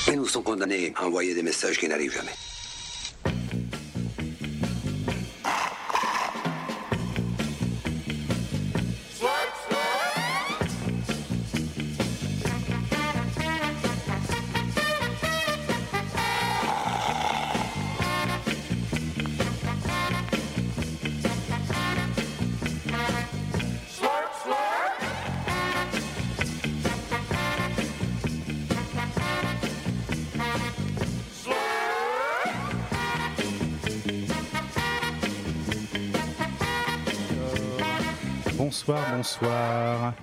Et nous sommes condamnés à envoyer des messages qui n'arrivent jamais. Bonsoir.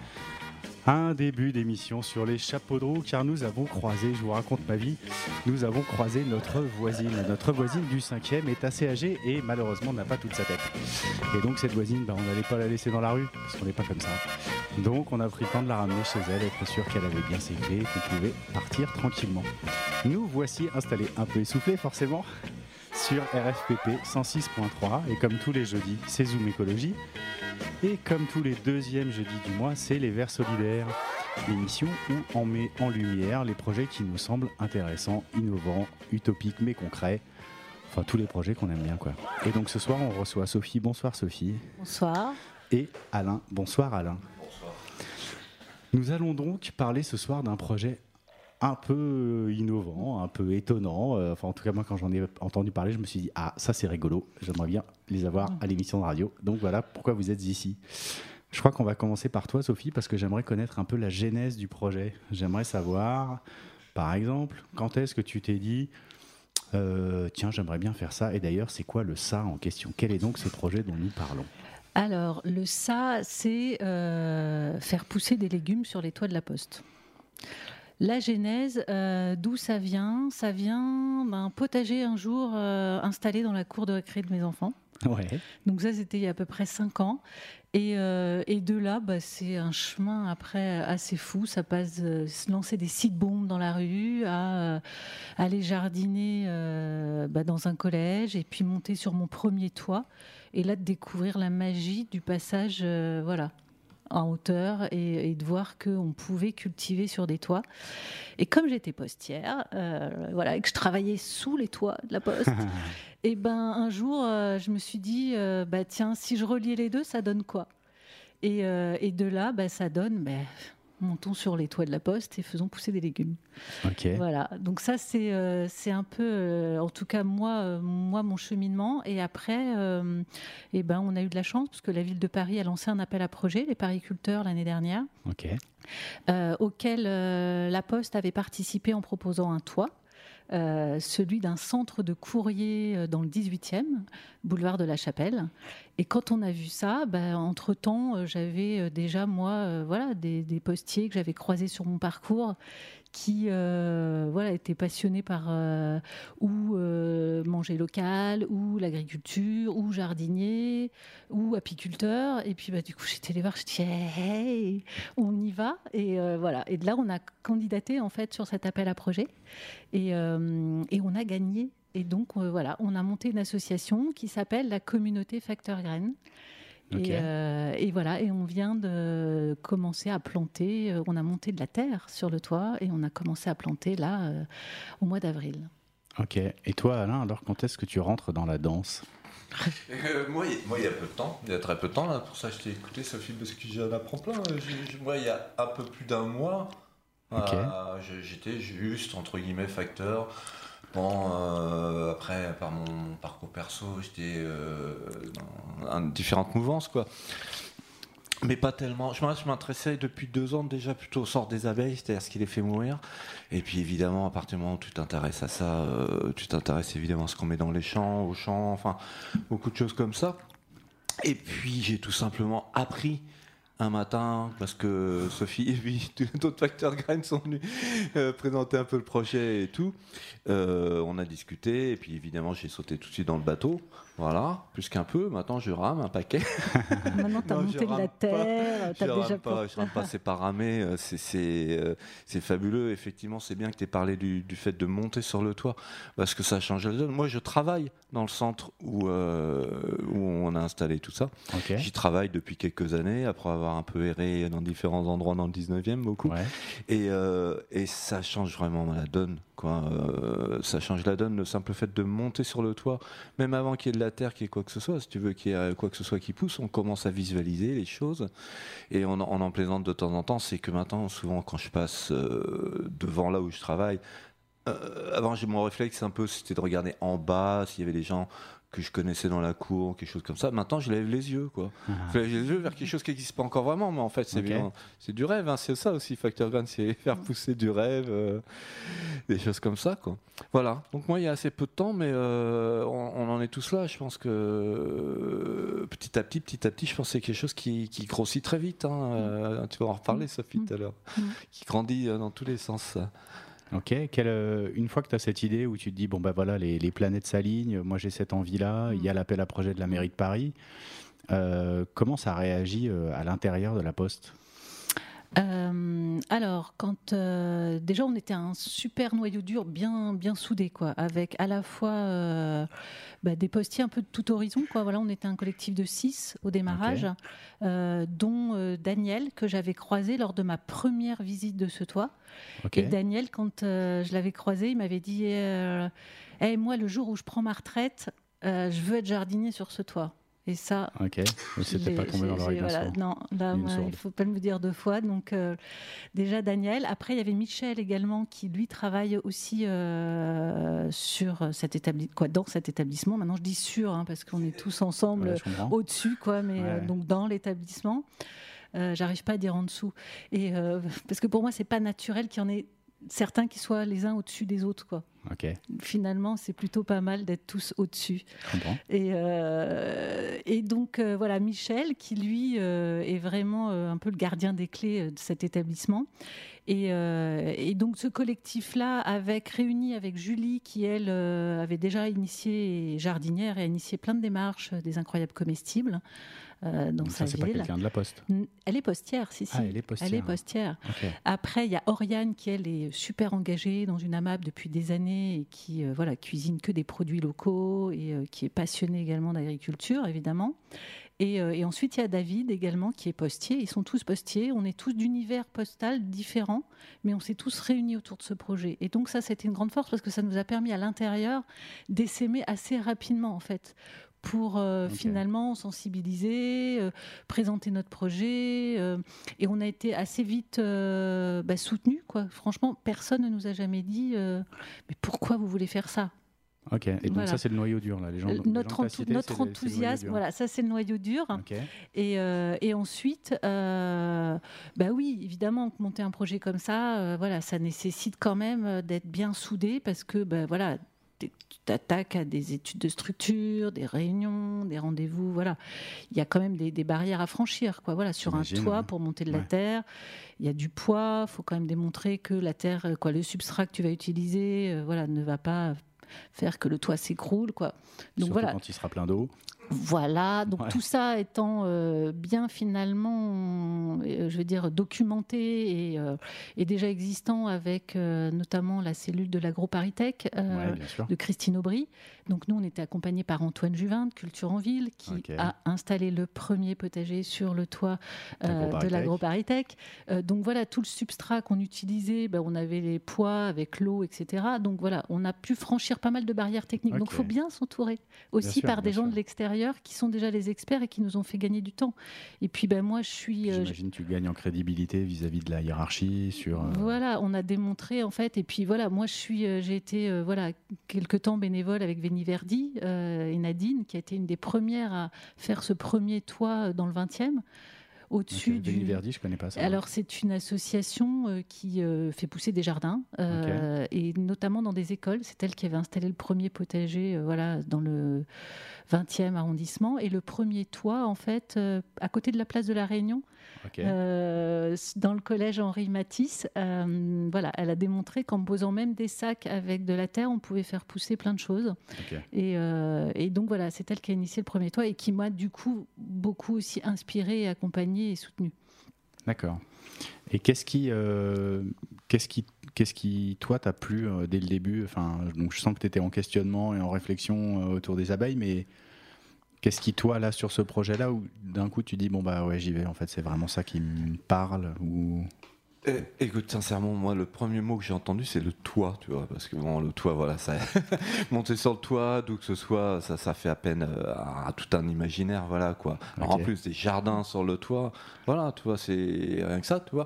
Un début d'émission sur les chapeaux de roue, car nous avons croisé, je vous raconte ma vie, nous avs croisé notre voisine. Notre voisine du 5e est assez âgée et malheureusement n'a pas toute sa tête. Et donc cette voisine, on n'allait pas la laisser dans la rue, parce qu'on n'est pas comme ça. Donc on a pris le temps de la ramener chez elle, être sûr qu'elle avait bien ses clés et qu'on pouvait partir tranquillement. Nous voici installés un peu essoufflés forcément, sur RFPP 106.3, et comme tous les jeudis, c'est Zoom Écologie. Et comme tous les deuxièmes jeudis du mois, c'est les Verts Solidaires, l'émission où on met en lumière les projets qui nous semblent intéressants, innovants, utopiques mais concrets. Enfin, tous les projets qu'on aime bien, quoi. Et donc ce soir, on reçoit Sophie. Bonsoir Sophie. Bonsoir. Et Alain. Bonsoir Alain. Bonsoir. Nous allons donc parler ce soir d'un projet un peu innovant, un peu étonnant. Enfin, en tout cas, moi, quand j'en ai entendu parler, je me suis dit « Ah, ça, c'est rigolo. J'aimerais bien les avoir à l'émission de radio. » Donc voilà pourquoi vous êtes ici. Je crois qu'on va commencer par toi, Sophie, parce que j'aimerais connaître un peu la genèse du projet. J'aimerais savoir, par exemple, quand est-ce que tu t'es dit « Tiens, j'aimerais bien faire ça. » Et d'ailleurs, c'est quoi le ça en question ? Quel est donc ce projet dont nous parlons ? Alors, le ça, c'est faire pousser des légumes sur les toits de la Poste. La genèse, d'où ça vient d'un potager un jour installé dans la cour de récré de mes enfants. Ouais. Donc ça, c'était il y a à peu près 5 ans. Et de là, c'est un chemin après assez fou. Ça passe de se lancer des seed bombes dans la rue, à aller jardiner dans un collège, et puis monter sur mon premier toit. Et là, de découvrir la magie du passage, en hauteur, et de voir qu'on pouvait cultiver sur des toits. Et comme j'étais postière, et que je travaillais sous les toits de la Poste, et un jour, je me suis dit, tiens, si je reliais les deux, ça donne quoi ? Et de là, ça donne... montons sur les toits de la Poste et faisons pousser des légumes. Ok. Voilà. Donc ça, c'est un peu, en tout cas moi, mon cheminement. Et après, on a eu de la chance parce que la ville de Paris a lancé un appel à projet, les pariculteurs, l'année dernière, auquel la Poste avait participé en proposant un toit. Celui d'un centre de courrier dans le 18e, boulevard de la Chapelle. Et quand on a vu ça, entre-temps, j'avais déjà, moi, des postiers que j'avais croisés sur mon parcours qui étaient passionnés par ou manger local, ou l'agriculture, ou jardinier, ou apiculteur. Et puis du coup, j'étais allée voir, je dis hey, on y va. Et Et de là, on a candidaté en fait sur cet appel à projet, et on a gagné. Et donc on a monté une association qui s'appelle la communauté Facteur Graines. Okay. Et on vient de commencer à planter. On a monté de la terre sur le toit et on a commencé à planter là au mois d'avril. Ok. Et toi, Alain, alors quand est-ce que tu rentres dans la danse ? Moi, il y a peu de temps, il y a très peu de temps là. Pour ça, je t'ai écouté, Sophie, parce que j'en apprends plein. Moi, il y a un peu plus d'un mois, j'étais juste entre guillemets facteur. Bon, après, par mon parcours perso, j'étais dans différentes mouvances, quoi. Mais pas tellement. Je m'intéressais depuis 2 ans déjà plutôt au sort des abeilles, c'est-à-dire ce qui les fait mourir. Et puis évidemment, à partir du moment où tu t'intéresses à ça, tu t'intéresses évidemment à ce qu'on met dans les champs, aux champs, enfin, beaucoup de choses comme ça. Et puis j'ai tout simplement appris un matin, parce que Sophie et puis d'autres facteurs graines sont venus présenter un peu le projet et tout. On a discuté et puis évidemment j'ai sauté tout de suite dans le bateau. Voilà, plus qu'un peu. Maintenant je rame un paquet. Maintenant t'as monté de la terre, t'as déjà pas. Je rame pas, c'est pas ramé. C'est fabuleux. Effectivement, c'est bien que tu aies parlé du fait de monter sur le toit parce que ça change la donne. Moi, je travaille dans le centre où on a installé tout ça. Okay. J'y travaille depuis quelques années après avoir un peu erré dans différents endroits dans le 19e, beaucoup. Ouais. Et ça change vraiment la donne quoi. Ça change la donne, le simple fait de monter sur le toit, même avant qu'il y ait de la terre, qu'il y ait quoi que ce soit, si tu veux qu'il y ait quoi que ce soit qui pousse, on commence à visualiser les choses, et on en plaisante de temps en temps. C'est que maintenant, souvent, quand je passe devant là où je travaille, avant, mon réflexe un peu, c'était de regarder en bas, s'il y avait des gens que je connaissais dans la cour, quelque chose comme ça. Maintenant, je lève les yeux, quoi. Je lève les yeux vers quelque chose qui n'existe pas encore vraiment, mais en fait, c'est du rêve, hein. C'est ça aussi, Factor Grande, c'est faire pousser du rêve, des choses comme ça, quoi. Voilà. Donc moi, il y a assez peu de temps, mais on en est tous là. Je pense que petit à petit, je pense que c'est quelque chose qui grossit très vite, hein. Tu vas en reparler, Sophie, tout à l'heure. Qui grandit dans tous les sens. Ok, une fois que tu as cette idée où tu te dis, bon bah voilà, les planètes s'alignent, moi j'ai cette envie-là, il y a l'appel à projet de la mairie de Paris, comment ça réagit à l'intérieur de la Poste ? Alors, quand déjà on était un super noyau dur, bien soudé, quoi, avec à la fois des postiers un peu de tout horizon, quoi. Voilà, on était un collectif de 6 au démarrage, dont Daniel, que j'avais croisé lors de ma première visite de ce toit. Et Daniel, quand je l'avais croisé, il m'avait dit hey, moi, le jour où je prends ma retraite, je veux être jardinier sur ce toit. Et ça, c'était pas tombé dans l'oreille d'un sourd. Non, là, il ne faut pas me le dire 2 fois. Donc, déjà Daniel. Après, il y avait Michel également, qui lui travaille aussi sur cet dans cet établissement. Maintenant, je dis sur, hein, parce qu'on est tous ensemble au-dessus, quoi, mais donc dans l'établissement. J'arrive pas à dire en dessous. Et parce que pour moi, c'est pas naturel qu'il y en ait certains qui soient les uns au-dessus des autres, quoi. Finalement, c'est plutôt pas mal d'être tous au-dessus. Et donc, voilà, Michel, qui lui est vraiment un peu le gardien des clés de cet établissement. Et donc, ce collectif-là, réuni avec Julie, qui, elle, avait déjà initié, jardinière, et a initié plein de démarches, des incroyables comestibles. Dans sa c'est ville. Pas quelqu'un de la Poste. Elle est postière, si. Elle est postière. Après, il y a Oriane qui, elle, est super engagée dans une AMAP depuis des années et qui cuisine que des produits locaux et qui est passionnée également d'agriculture, évidemment. Et ensuite, il y a David également qui est postier. Ils sont tous postiers. On est tous d'univers postal différents, mais on s'est tous réunis autour de ce projet. Et donc ça, c'était une grande force parce que ça nous a permis à l'intérieur d'essaimer assez rapidement, en fait, pour finalement sensibiliser, présenter notre projet. Et on a été assez vite soutenus, quoi. Franchement, personne ne nous a jamais dit mais pourquoi vous voulez faire ça ? Et donc ça, c'est le noyau dur, là. Notre enthousiasme, voilà, ça c'est le noyau dur. Et ensuite, oui, évidemment, monter un projet comme ça, ça nécessite quand même d'être bien soudé parce que, tu t'attaques à des études de structure, des réunions, des rendez-vous, voilà. Il y a quand même des barrières à franchir, quoi. Voilà, sur un toit pour monter de la terre, il y a du poids, il faut quand même démontrer que la terre, le substrat que tu vas utiliser, ne va pas faire que le toit s'écroule, quoi. Donc surtout quand il sera plein d'eau. Voilà, donc tout ça étant bien finalement, documenté et déjà existant avec notamment la cellule de l'AgroParisTech de Christine Aubry. Donc nous, on était accompagnés par Antoine Juvin de Culture en Ville qui a installé le premier potager sur le toit de l'AgroParisTech. Donc voilà, tout le substrat qu'on utilisait, on avait les poids avec l'eau, etc. Donc voilà, on a pu franchir pas mal de barrières techniques. Donc il faut bien s'entourer aussi par des gens de l'extérieur qui sont déjà les experts et qui nous ont fait gagner du temps. Et puis moi, je suis... J'imagine que tu gagnes en crédibilité vis-à-vis de la hiérarchie sur... Voilà, on a démontré en fait. Et puis voilà, moi j'ai été quelque temps bénévole avec Veni Verdi et Nadine, qui a été une des premières à faire ce premier toit dans le 20e. Au-dessus du Veni Verdi, je connais pas ça. Alors c'est une association qui fait pousser des jardins et notamment dans des écoles. C'est elle qui avait installé le premier potager dans le 20e arrondissement et le premier toit en fait à côté de la place de la Réunion. Dans le collège Henri Matisse, elle a démontré qu'en posant même des sacs avec de la terre, on pouvait faire pousser plein de choses. Et donc voilà, c'est elle qui a initié le premier toit et qui m'a du coup beaucoup aussi inspiré, accompagné et soutenu. D'accord. Et qu'est-ce qui toi t'a plu dès le début ? Donc je sens que tu étais en questionnement et en réflexion autour des abeilles, mais qu'est-ce qui, toi, là, sur ce projet-là, où d'un coup, tu dis, j'y vais, en fait, c'est vraiment ça qui me parle ou... Écoute, sincèrement, moi, le premier mot que j'ai entendu, c'est le toit, tu vois, parce que bon, le toit, voilà, ça, monter sur le toit, d'où que ce soit, ça fait à peine à tout un imaginaire, voilà, quoi. Alors, Ok. en plus, des jardins sur le toit, voilà, tu vois, c'est rien que ça, tu vois.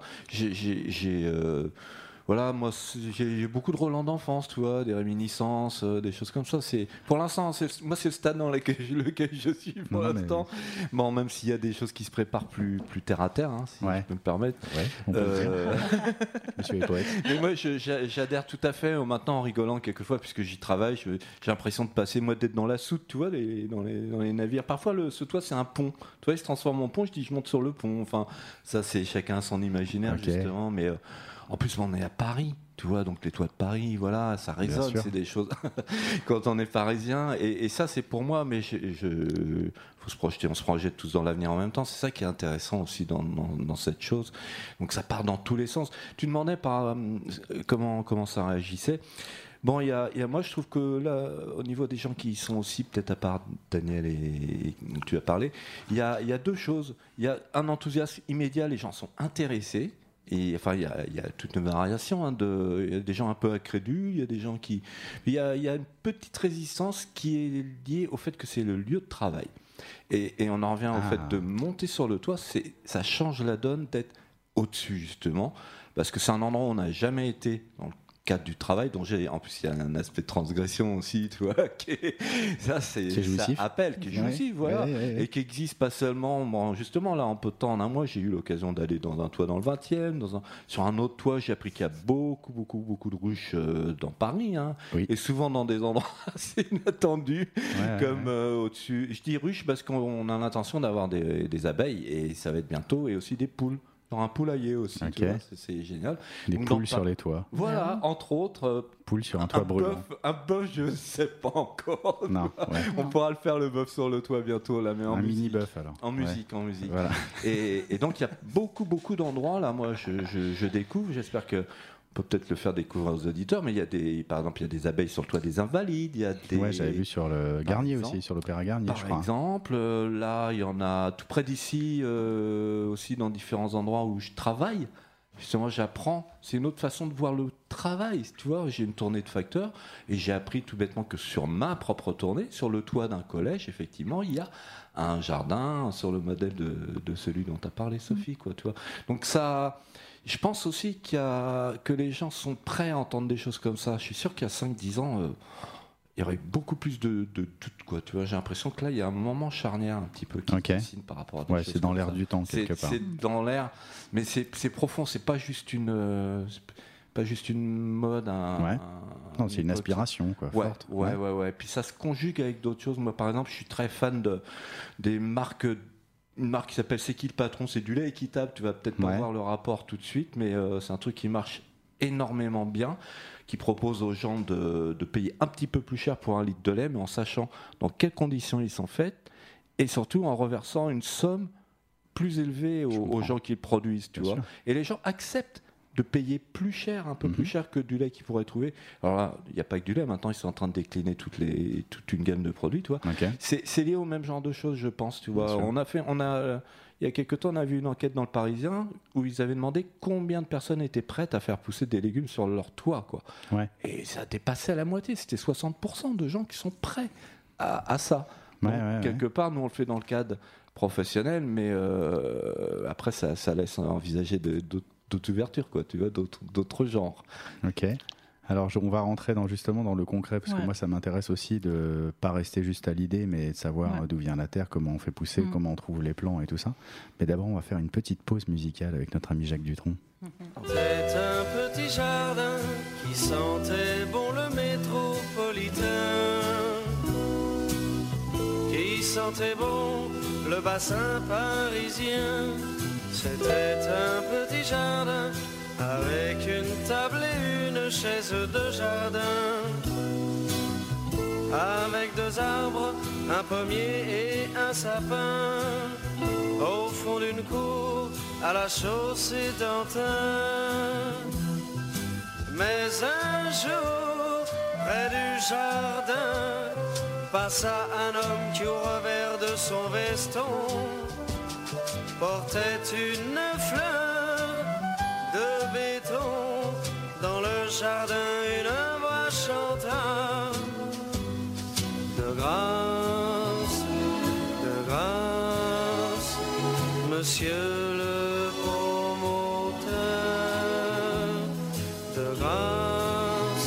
Voilà, moi, j'ai beaucoup de relents d'enfance, tu vois, des réminiscences, des choses comme ça. Pour l'instant, moi, c'est le stade dans lequel je suis pour Non, l'instant. Bon, même s'il y a des choses qui se préparent plus terre à terre, hein, si Ouais. je peux me permettre. Ouais, on peut le dire. Monsieur est poète. Mais moi, j'adhère tout à fait. Maintenant, en rigolant quelquefois, puisque j'y travaille, j'ai l'impression de passer, moi, d'être dans la soute, tu vois, dans les navires. Parfois, ce toit, c'est un pont. Tu vois, il se transforme en pont. Je dis, je monte sur le pont. Enfin, ça, c'est chacun son imaginaire, Ok. justement. Mais en plus, on est à Paris. Tu vois, donc les toits de Paris, voilà, ça résonne, sûr. c'est des choses quand on est parisien. Et ça, c'est pour moi, mais faut se projeter, on se projette tous dans l'avenir en même temps. C'est ça qui est intéressant aussi dans cette chose. Donc ça part dans tous les sens. Tu demandais comment ça réagissait. Bon, il y a, moi je trouve que là, au niveau des gens qui sont aussi, peut-être à part Daniel et dont tu as parlé, il y a deux choses. Il y a un enthousiasme immédiat, les gens sont intéressés. Et enfin, il y a toute une variation. Il y a des gens un peu incrédules, il y a des gens qui. Il y a une petite résistance qui est liée au fait que c'est le lieu de travail. Et on en revient au fait de monter sur le toit, ça change la donne d'être au-dessus, justement, parce que c'est un endroit où on n'a jamais été dans le cadre du travail, dont en plus il y a un aspect de transgression aussi, tu vois, ça jouissif. appelle, qui est jouissif, voilà, Ouais. et qui existe pas seulement, bon, justement là en peu de temps, en un mois, j'ai eu l'occasion d'aller dans un toit dans le 20e, sur un autre toit, j'ai appris qu'il y a beaucoup de ruches dans Paris, hein, Oui. et souvent dans des endroits assez inattendus, comme au-dessus, je dis ruches parce qu'on a l'intention d'avoir des abeilles, et ça va être bientôt, et aussi des poules. Dans un poulailler aussi, Ok. tu vois, c'est génial. Des Donc, poules sur les toits. Voilà, entre autres, Poules sur un toit brûlant. un bœuf, je ne sais pas encore. Non, ouais. On pourra le faire, le bœuf sur le toit bientôt, là, mais en Un musique. mini bœuf alors. En musique. Voilà. Et donc, il y a beaucoup d'endroits, là, moi, je découvre, j'espère que on peut peut-être le faire découvrir aux auditeurs, mais par exemple, il y a des abeilles sur le toit des Invalides, il y a des... Ouais, j'avais vu sur le Garnier exemple. aussi, sur l'Opéra Garnier, je Par crois. exemple, là, il y en a tout près d'ici, aussi dans différents endroits où je travaille. Justement, j'apprends. C'est une autre façon de voir le travail. Tu vois, j'ai une tournée de facteurs et j'ai appris tout bêtement que sur ma propre tournée, sur le toit d'un collège, effectivement, il y a un jardin sur le modèle de celui dont tu as parlé, Sophie. Quoi, tu vois. Donc ça... Je pense aussi que les gens sont prêts à entendre des choses comme ça. Je suis sûr qu'il y a 5-10 ans, il y aurait beaucoup plus de doutes. Quoi. Tu vois, j'ai l'impression que là, il y a un moment charnière un petit peu qui se dessine par rapport à des choses c'est dans comme l'air ça. du temps, quelque part. C'est dans l'air, mais c'est profond. C'est pas juste une mode. Non, c'est une aspiration, quoi, forte. Ouais. Puis ça se conjugue avec d'autres choses. Moi, par exemple, je suis très fan des marques. Une marque qui s'appelle C'est qui le patron? C'est du lait équitable. Tu vas peut-être pas voir le rapport tout de suite, mais c'est un truc qui marche énormément bien, qui propose aux gens de payer un petit peu plus cher pour un litre de lait, mais en sachant dans quelles conditions ils sont faits, et surtout en reversant une somme plus élevée aux gens qui le produisent. Tu vois. Et les gens acceptent de payer plus cher, un peu plus cher que du lait qu'ils pourraient trouver. Alors là, il n'y a pas que du lait, maintenant ils sont en train de décliner toute une gamme de produits, tu vois. C'est lié au même genre de choses, je pense, tu vois. Il y a quelques temps, on a vu une enquête dans le Parisien où ils avaient demandé combien de personnes étaient prêtes à faire pousser des légumes sur leur toit, quoi. Et ça dépassait la moitié, c'était 60% de gens qui sont prêts à ça. Donc, quelque part, nous on le fait dans le cadre professionnel, mais après ça laisse envisager d'autres ouvertures, quoi, tu vois, d'autres genres. Ok. Alors on va rentrer justement dans le concret, parce que moi ça m'intéresse aussi de pas rester juste à l'idée, mais de savoir d'où vient la terre, comment on fait pousser, comment on trouve les plants et tout ça. Mais d'abord on va faire une petite pause musicale avec notre ami Jacques Dutronc. C'est un petit jardin qui sentait bon le métropolitain, qui sentait bon le bassin parisien. C'était un petit jardin avec une table et une chaise de jardin, avec 2 arbres, un pommier et un sapin, au fond d'une cour à la chaussée d'Antin. Mais un jour, près du jardin, passa un homme qui au revers de son veston portait une fleur de chanta de grâce, monsieur le promoteur, de grâce,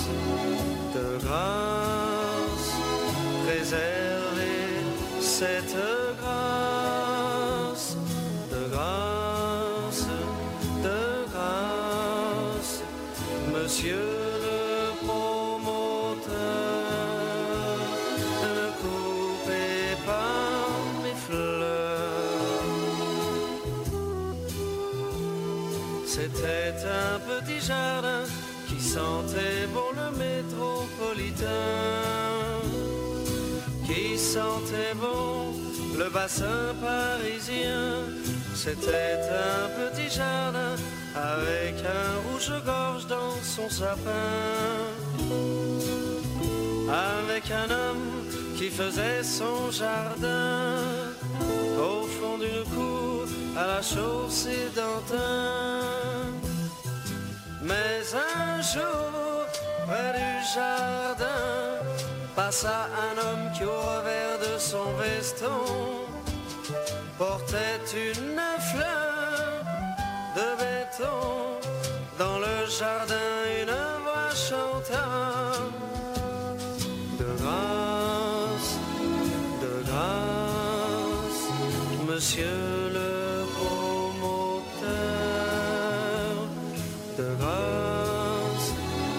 préservez cette grâce, de grâce, monsieur le promoteur, ne coupez pas mes fleurs. C'était un petit jardin qui sentait bon le métropolitain, qui sentait bon le bassin parisien. C'était un petit jardin avec un rouge-gorge dans son sapin, avec un homme qui faisait son jardin au fond d'une cour à la chaussée d'Antin. Mais un jour, près du jardin, passa un homme qui au revers de son veston portait une fleur de béton. Dans le jardin, une voix chanta de grâce, monsieur le promoteur, de grâce,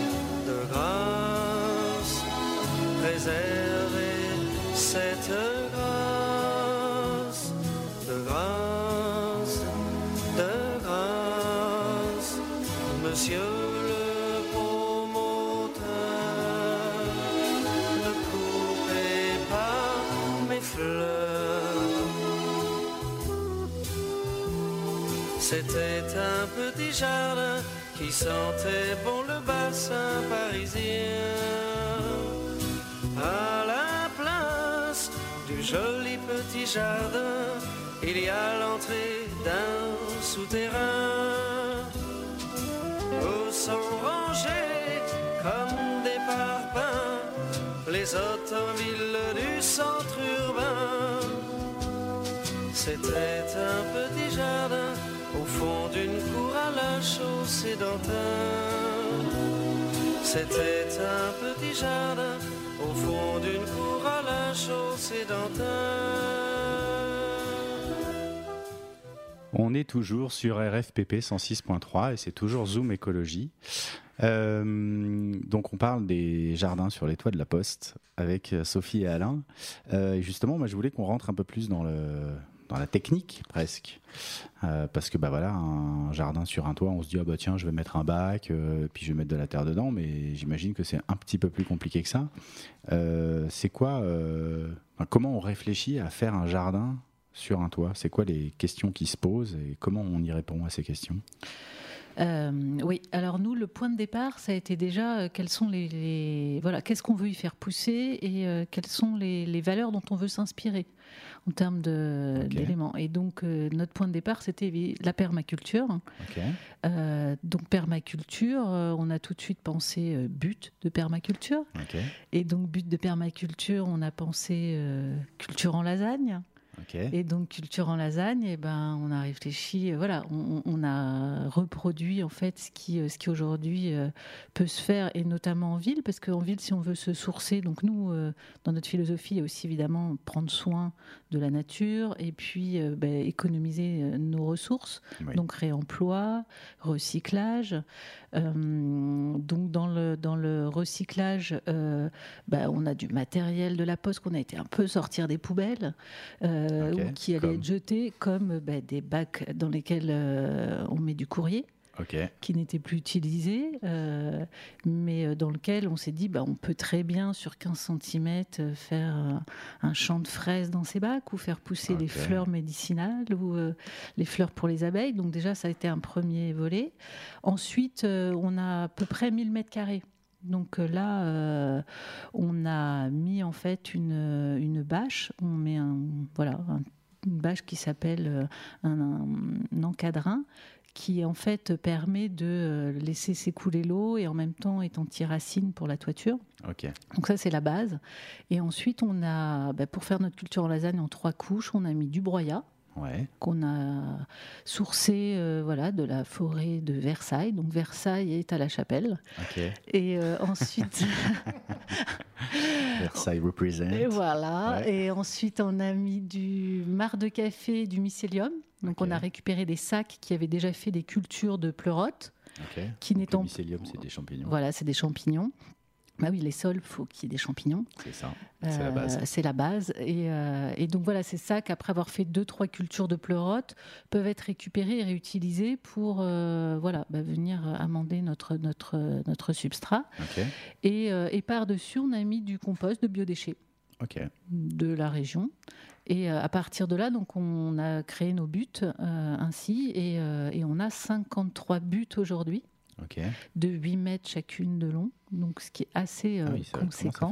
préservez cette grâce, de grâce, monsieur le promoteur, ne coupez pas mes fleurs. C'était un petit jardin qui sentait bon le bassin parisien. À la place du joli petit jardin, il y a l'entrée d'un souterrain où sont rangés comme des parpaings les automobiles du centre urbain. C'était un petit jardin au fond d'une cour à la chaussée d'Antin. C'était un petit jardin au fond d'une cour à la chaussée d'Antin. On est toujours sur RFPP 106.3 et c'est toujours Zoom Écologie. Donc on parle des jardins sur les toits de la Poste avec Sophie et Alain. Et justement, moi je voulais qu'on rentre un peu plus dans la technique presque, parce que voilà, un jardin sur un toit, on se dit tiens, je vais mettre un bac, puis je vais mettre de la terre dedans, mais j'imagine que c'est un petit peu plus compliqué que ça. C'est quoi comment on réfléchit à faire un jardin sur un toit? C'est quoi les questions qui se posent et comment on y répond à ces questions? Oui, alors nous, le point de départ, ça a été déjà quels sont voilà, qu'est-ce qu'on veut y faire pousser et quelles sont les valeurs dont on veut s'inspirer en termes d'éléments. Et donc, notre point de départ, c'était la permaculture. Donc, permaculture, on a tout de suite pensé but de permaculture. Et donc, but de permaculture, on a pensé culture en lasagne. Et donc culture en lasagne, on a réfléchi, voilà, on a reproduit en fait ce qui aujourd'hui peut se faire, et notamment en ville, parce qu'en ville, si on veut se sourcer, donc nous, dans notre philosophie, il y a aussi évidemment prendre soin de la nature et puis économiser nos ressources, donc réemploi, recyclage. Donc dans le recyclage, on a du matériel de la Poste qu'on a été un peu sortir des poubelles. Qui allaient être jetés comme des bacs dans lesquels on met du courrier, qui n'était plus utilisé, mais dans lequel on s'est dit on peut très bien sur 15 cm faire un champ de fraises dans ces bacs, ou faire pousser les fleurs médicinales ou les fleurs pour les abeilles. Donc déjà, ça a été un premier volet. Ensuite, on a à peu près 1000 mètres carrés. Donc là, on a mis en fait une bâche. On met une bâche qui s'appelle un encadrin, qui en fait permet de laisser s'écouler l'eau et en même temps est anti-racine pour la toiture. Ok. Donc ça c'est la base. Et ensuite on a, pour faire notre culture en lasagne en 3 couches, on a mis du broyat. Ouais. Qu'on a sourcé de la forêt de Versailles. Donc Versailles est à la Chapelle. Ok. Et ensuite... Versailles represent. Et voilà. Ouais. Et ensuite, on a mis du marc de café et du mycélium. Donc, on a récupéré des sacs qui avaient déjà fait des cultures de pleurotes. Ok. Qui Donc, n'étant... le mycélium, c'est des champignons. Voilà, c'est des champignons. Bah oui, les sols, il faut qu'il y ait des champignons. C'est ça, c'est la base. C'est la base. Et donc voilà, ces sacs, après avoir fait 2-3 cultures de pleurotes, peuvent être récupérés et réutilisés pour venir amender notre substrat. Ok. Et par-dessus, on a mis du compost de biodéchets Ok. de la région. Et à partir de là, donc, on a créé nos buts ainsi. Et on a 53 buts aujourd'hui. Ok. De 8 mètres chacune de long, donc ce qui est assez conséquent.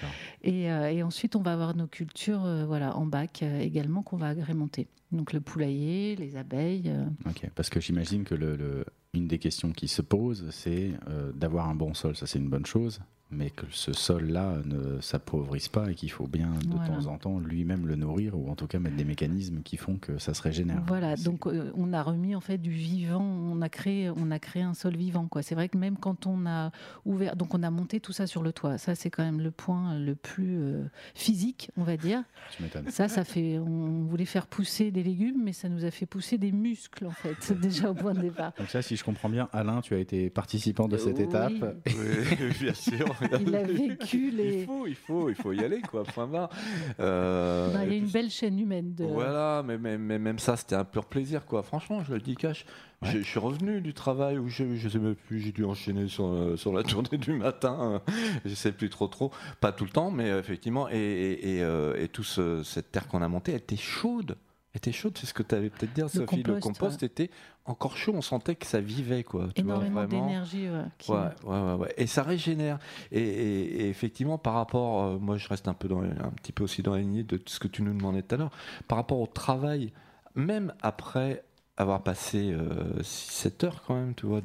Et ensuite, on va avoir nos cultures en bac également qu'on va agrémenter. Donc le poulailler, les abeilles. Ok, parce que j'imagine que une des questions qui se pose, c'est d'avoir un bon sol, ça c'est une bonne chose, mais que ce sol-là ne s'appauvrisse pas et qu'il faut bien de temps en temps lui-même le nourrir ou en tout cas mettre des mécanismes qui font que ça se régénère. Voilà, donc on a remis en fait du vivant, on a créé un sol vivant, quoi. C'est vrai que même quand on a ouvert, donc on a monté tout ça sur le toit, ça c'est quand même le point le plus physique, on va dire. Tu m'étonnes. Ça fait, on voulait faire pousser des légumes, mais ça nous a fait pousser des muscles en fait, déjà au point de départ. Donc ça, si je comprends bien, Alain, tu as été participant de cette étape. Oui, bien sûr. Il a vécu les... Il faut y aller, quoi, point barre. Il y a une belle chaîne humaine. Voilà, mais même ça, c'était un pur plaisir, quoi. Franchement, je le dis cash. Ouais. Je suis revenu du travail où je sais même plus, j'ai dû enchaîner sur la journée du matin. Je sais plus trop. Pas tout le temps, mais effectivement. Et toute cette terre qu'on a montée, elle était chaude. C'est ce que tu avais peut-être dit, Sophie. Le compost était encore chaud, on sentait que ça vivait, quoi. Énormément d'énergie. Ouais. Et ça régénère. Et effectivement, par rapport, moi je reste un petit peu aussi dans la lignée de ce que tu nous demandais tout à l'heure, par rapport au travail, même après avoir passé 6-7 heures quand même, tu vois,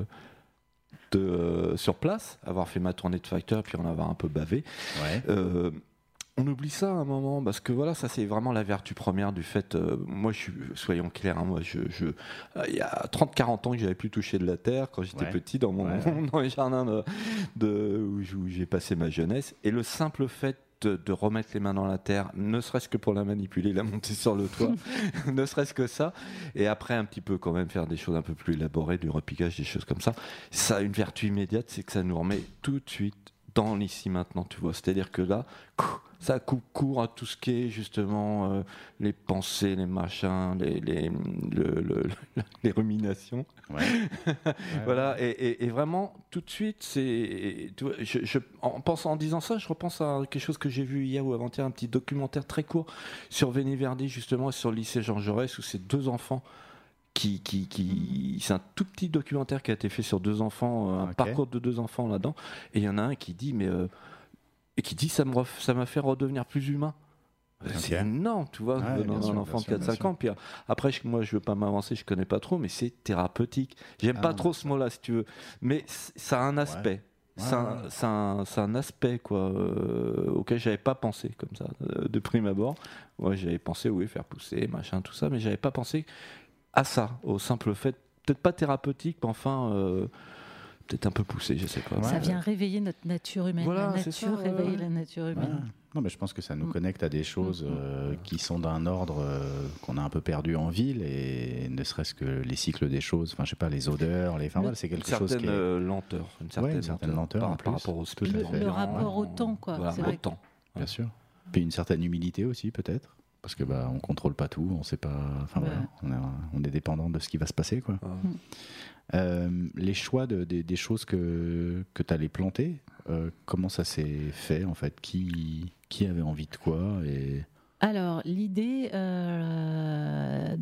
sur place, avoir fait ma tournée de facteur, puis en avoir un peu bavé. Ouais. On oublie ça à un moment, parce que voilà, ça c'est vraiment la vertu première du fait. Moi, soyons clairs, hein, moi, il y a 30-40 ans que j'avais plus touché de la terre quand j'étais petit dans les jardins où j'ai passé ma jeunesse. Et le simple fait de remettre les mains dans la terre, ne serait-ce que pour la manipuler, la monter sur le toit, ne serait-ce que ça, et après un petit peu quand même faire des choses un peu plus élaborées, du repiquage, des choses comme ça. Ça a une vertu immédiate, c'est que ça nous remet tout de suite dans l'ici maintenant, tu vois. C'est-à-dire que là, ça coupe court à tout ce qui est justement les pensées, les machins, les ruminations. Ouais. Voilà, et vraiment, tout de suite, tu vois, en disant ça, je repense à quelque chose que j'ai vu hier ou avant-hier, un petit documentaire très court sur Véniverdi, justement, et sur le lycée Jean Jaurès, où ces 2 enfants c'est un tout petit documentaire qui a été fait sur 2 enfants, un parcours de 2 enfants là-dedans, et il y en a un qui dit ça m'a fait redevenir plus humain. C'est énorme, tu vois, dans un enfant de 4-5 ans. Puis après, moi, je veux pas m'avancer, je connais pas trop, mais c'est thérapeutique. J'aime pas trop ce mot-là, si tu veux, mais ça a un aspect. C'est un aspect quoi, auquel j'avais pas pensé comme ça de prime abord. Ouais, j'avais pensé faire pousser, machin, tout ça, mais j'avais pas pensé à ça, au simple fait, peut-être pas thérapeutique, mais enfin, peut-être un peu poussé, je sais pas. Ça vient réveiller notre nature humaine. Voilà, la nature réveille la nature humaine. Ouais. Non, mais je pense que ça nous connecte à des choses qui sont d'un ordre qu'on a un peu perdu en ville, et ne serait-ce que les cycles des choses, enfin je sais pas, les odeurs, c'est quelque chose qui est... lenteur, une certaine lenteur par rapport au tout à fait. Le rapport au temps, quoi. Voilà, c'est vrai. Temps. Bien sûr. Puis une certaine humilité aussi, peut-être. Parce que on contrôle pas tout, on sait pas. Enfin voilà, on est dépendant de ce qui va se passer, quoi. Les choix des choses que tu allais planter, comment ça s'est fait en fait, qui avait envie de quoi et... Alors l'idée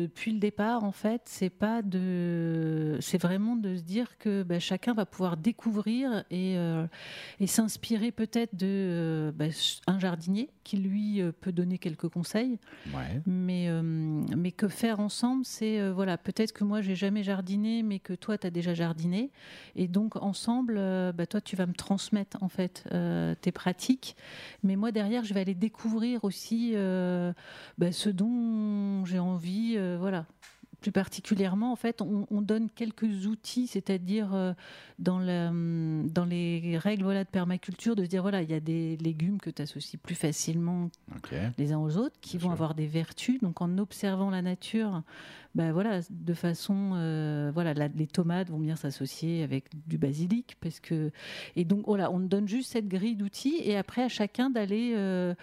depuis le départ, en fait, c'est vraiment de se dire que chacun va pouvoir découvrir et s'inspirer peut-être de un jardinier qui lui peut donner quelques conseils. Ouais. Mais que faire ensemble, c'est peut-être que moi j'ai jamais jardiné, mais que toi tu as déjà jardiné, et donc ensemble, toi tu vas me transmettre en fait tes pratiques, mais moi derrière je vais aller découvrir aussi ce dont j'ai envie, Plus particulièrement, en fait, on donne quelques outils, c'est-à-dire dans les règles de permaculture, de se dire il y a des légumes que tu associes plus facilement les uns aux autres, qui vont avoir des vertus. Donc, en observant la nature, de façon, les tomates vont bien s'associer avec du basilic, et donc on donne juste cette grille d'outils, et après à chacun d'aller,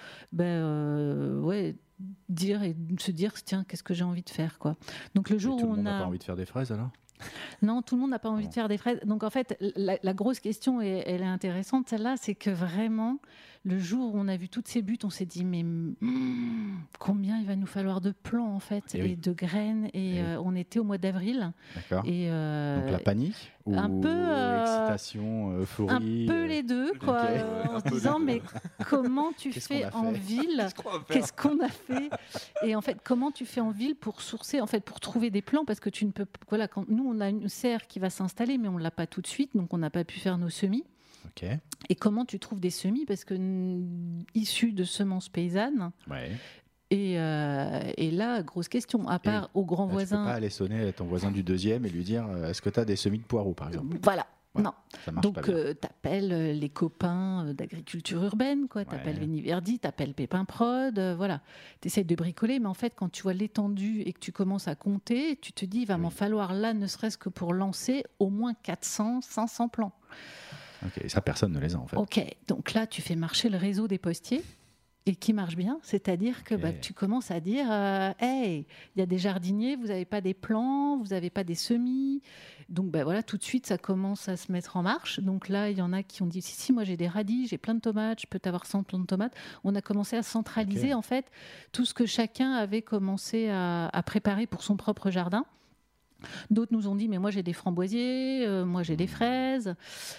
dire et se dire tiens, qu'est-ce que j'ai envie de faire, quoi. Donc le jour où tout le monde n'a pas envie de faire des fraises, alors? Non, tout le monde n'a pas envie de faire des fraises. Donc en fait, la grosse question, et elle est intéressante, celle-là, c'est que vraiment, le jour où on a vu toutes ces buttes, on s'est dit mais combien il va nous falloir de plants, en fait, et de graines. Et on était au mois d'avril. D'accord. Et donc la panique ou un peu excitation, euphorie, un peu les deux, quoi. En se disant mais comment tu fais en ville, qu'est-ce qu'on a fait, et en fait comment tu fais en ville pour sourcer, en fait, pour trouver des plants, parce que tu ne peux, quand nous on a une serre qui va s'installer, mais on l'a pas tout de suite, donc on n'a pas pu faire nos semis. Et comment tu trouves des semis, parce que issus de semences paysannes. Et là, grosse question, à part aux grands voisins. Tu peux pas aller sonner à ton voisin du deuxième et lui dire est-ce que tu as des semis de poireaux, par exemple? Voilà. Non. Ça marche pas bien. Donc, t'appelles les copains d'agriculture urbaine, quoi. T'appelles Véniverdi, t'appelles Pépin Prod, T'essayes de bricoler, mais en fait, quand tu vois l'étendue et que tu commences à compter, tu te dis, il va m'en falloir là, ne serait-ce que pour lancer, au moins 400, 500 plants. Et ça, personne ne les a, en fait. Donc là, tu fais marcher le réseau des postiers. Et qui marche bien, c'est-à-dire que tu commences à dire hey, il y a des jardiniers, vous n'avez pas des plants, vous n'avez pas des semis. Donc tout de suite, ça commence à se mettre en marche. Donc là, il y en a qui ont dit si, moi j'ai des radis, j'ai plein de tomates, je peux t'avoir 100 plants de tomates. On a commencé à centraliser en fait tout ce que chacun avait commencé à préparer pour son propre jardin. D'autres nous ont dit mais moi j'ai des framboisiers, moi j'ai des fraises.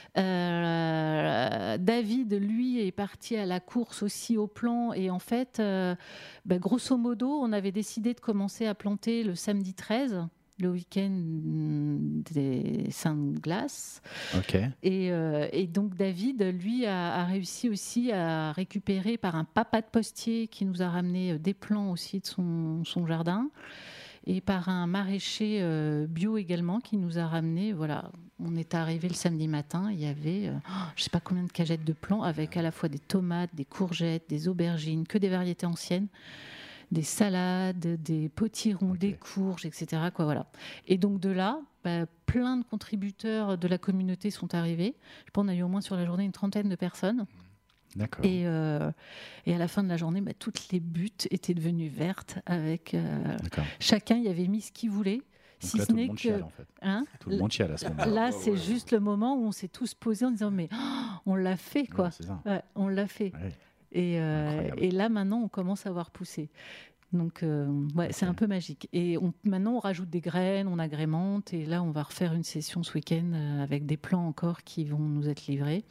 David, lui, est parti à la course aussi au plan, et en fait, grosso modo, on avait décidé de commencer à planter le samedi 13, le week-end des Saintes-Glaces. Et donc David, lui, a réussi aussi à récupérer par un papa de postier qui nous a ramené des plants aussi de son jardin. Et par un maraîcher bio également qui nous a ramené, on est arrivé le samedi matin, il y avait je ne sais pas combien de cagettes de plants avec à la fois des tomates, des courgettes, des aubergines, que des variétés anciennes, des salades, des potirons, des courges, etc. Et donc de là, plein de contributeurs de la communauté sont arrivés. Je pense qu'on a eu au moins sur la journée une 30aine de personnes. D'accord. Et à la fin de la journée, toutes les buttes étaient devenues vertes avec chacun y avait mis ce qu'il voulait. Donc si là, ce n'est que chiale, en fait. Tout le monde chiale à ce moment-là. Là, c'est juste le moment où on s'est tous posés en disant mais on l'a fait, quoi. Ouais, c'est ça. On l'a fait. Et là maintenant, on commence à voir pousser. Donc c'est un peu magique. Et maintenant, on rajoute des graines, on agrémente, et là, on va refaire une session ce week-end avec des plants encore qui vont nous être livrés.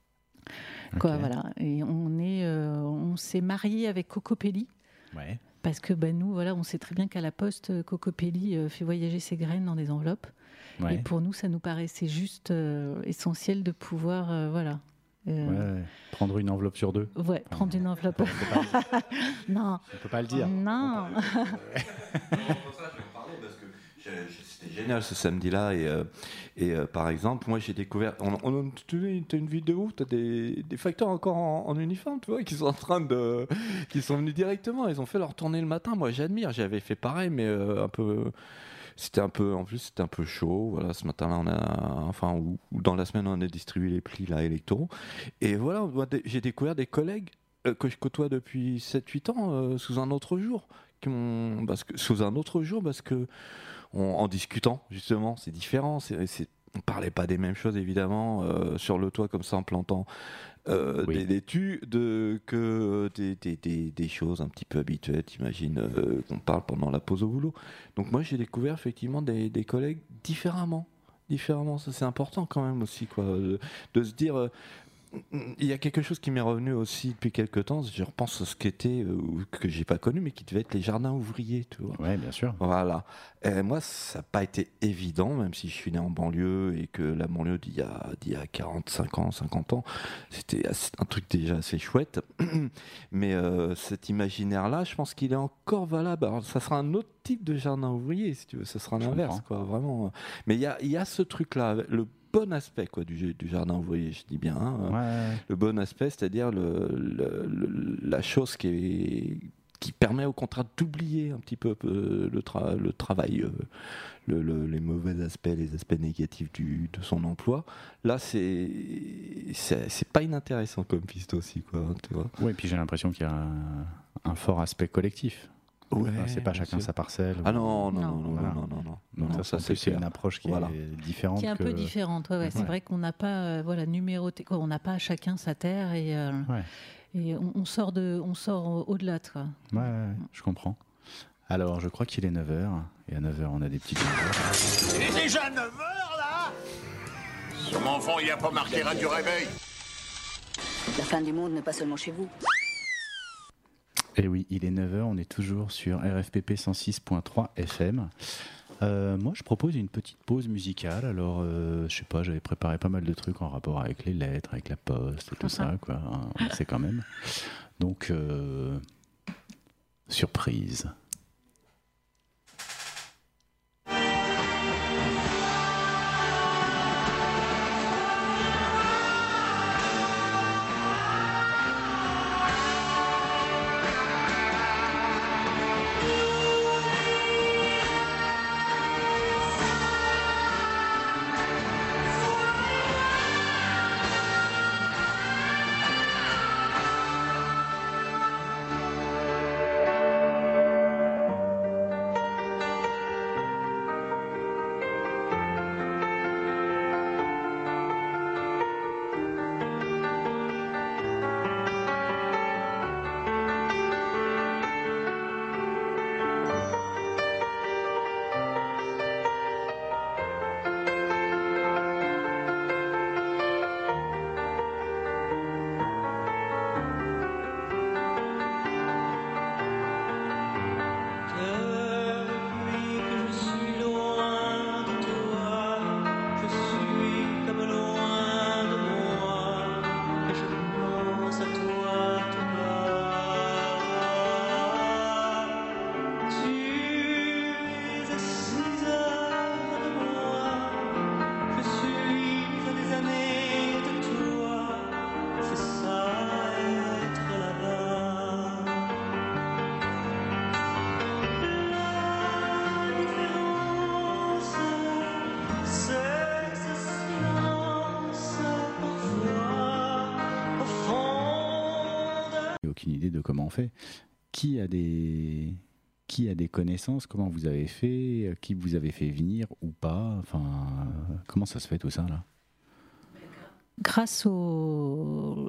Et on s'est marié avec Cocopelli. Parce que nous, on sait très bien qu'à la Poste, Cocopelli fait voyager ses graines dans des enveloppes. Et pour nous, ça nous paraissait juste essentiel de pouvoir prendre une enveloppe sur deux. Prendre une enveloppe. Non. On peut pas le dire. Non. C'était génial ce samedi-là, et par exemple, moi j'ai découvert, t'as une vidéo, t'as des facteurs encore en uniforme, tu vois, qui sont qui sont venus directement, ils ont fait leur tournée le matin. Moi j'admire, j'avais fait pareil, mais en plus c'était un peu chaud. Ce matin-là, ou dans la semaine on a distribué les plis là électoraux, et j'ai découvert des collègues que je côtoie depuis 7-8 ans sous un autre jour, parce que en discutant justement, c'est différent, c'est on parlait pas des mêmes choses évidemment sur le toit comme ça en plantant des laitues que des choses un petit peu habituelles, t'imagines, qu'on parle pendant la pause au boulot. Donc moi j'ai découvert effectivement des collègues différemment, ça c'est important quand même aussi quoi, de se dire il y a quelque chose qui m'est revenu aussi depuis quelques temps. Je repense à ce qu'était, que j'ai pas connu, mais qui devait être les jardins ouvriers, tu vois. Ouais, bien sûr. Voilà. Et moi, ça n'a pas été évident, même si je suis né en banlieue et que la banlieue d'il y a 45 ans, 50 ans, c'était un truc déjà assez chouette. Mais cet imaginaire-là, je pense qu'il est encore valable. Alors, ça sera un autre type de jardin ouvrier, si tu veux. Ça sera l'inverse, quoi, vraiment. Mais il y a ce truc-là, le bon aspect quoi, du jardin ouvrier, je dis bien. Hein, le bon aspect, c'est-à-dire la chose qui permet au contraire d'oublier un petit peu le travail, les mauvais aspects, les aspects négatifs de son emploi. Là, c'est pas inintéressant comme piste aussi. Quoi, tu vois. Oui, et puis j'ai l'impression qu'il y a un fort aspect collectif. Ouais, c'est pas chacun sa parcelle. Ah non. Donc ça c'est une approche qui est différente. Qui est un peu différente, ouais. C'est vrai qu'on n'a pas numéroté, on n'a pas chacun sa terre et on sort au-delà. Quoi. Ouais, je comprends. Alors je crois qu'il est 9h, et à 9h on a des petites... Il est déjà 9h là. Sur mon fond, il n'y a pas marqué radio réveil. La fin du monde n'est pas seulement chez vous. Et oui, il est 9h, on est toujours sur RFPP 106.3 FM. Moi, je propose une petite pause musicale. Alors, je sais pas, j'avais préparé pas mal de trucs en rapport avec les lettres, avec la poste et tout ça, quoi. On sait quand même. Donc, surprise. Aucune idée de comment on fait. Qui a des connaissances? Comment vous avez fait? Qui vous avez fait venir ou pas? Enfin, comment ça se fait tout ça là? Grâce aux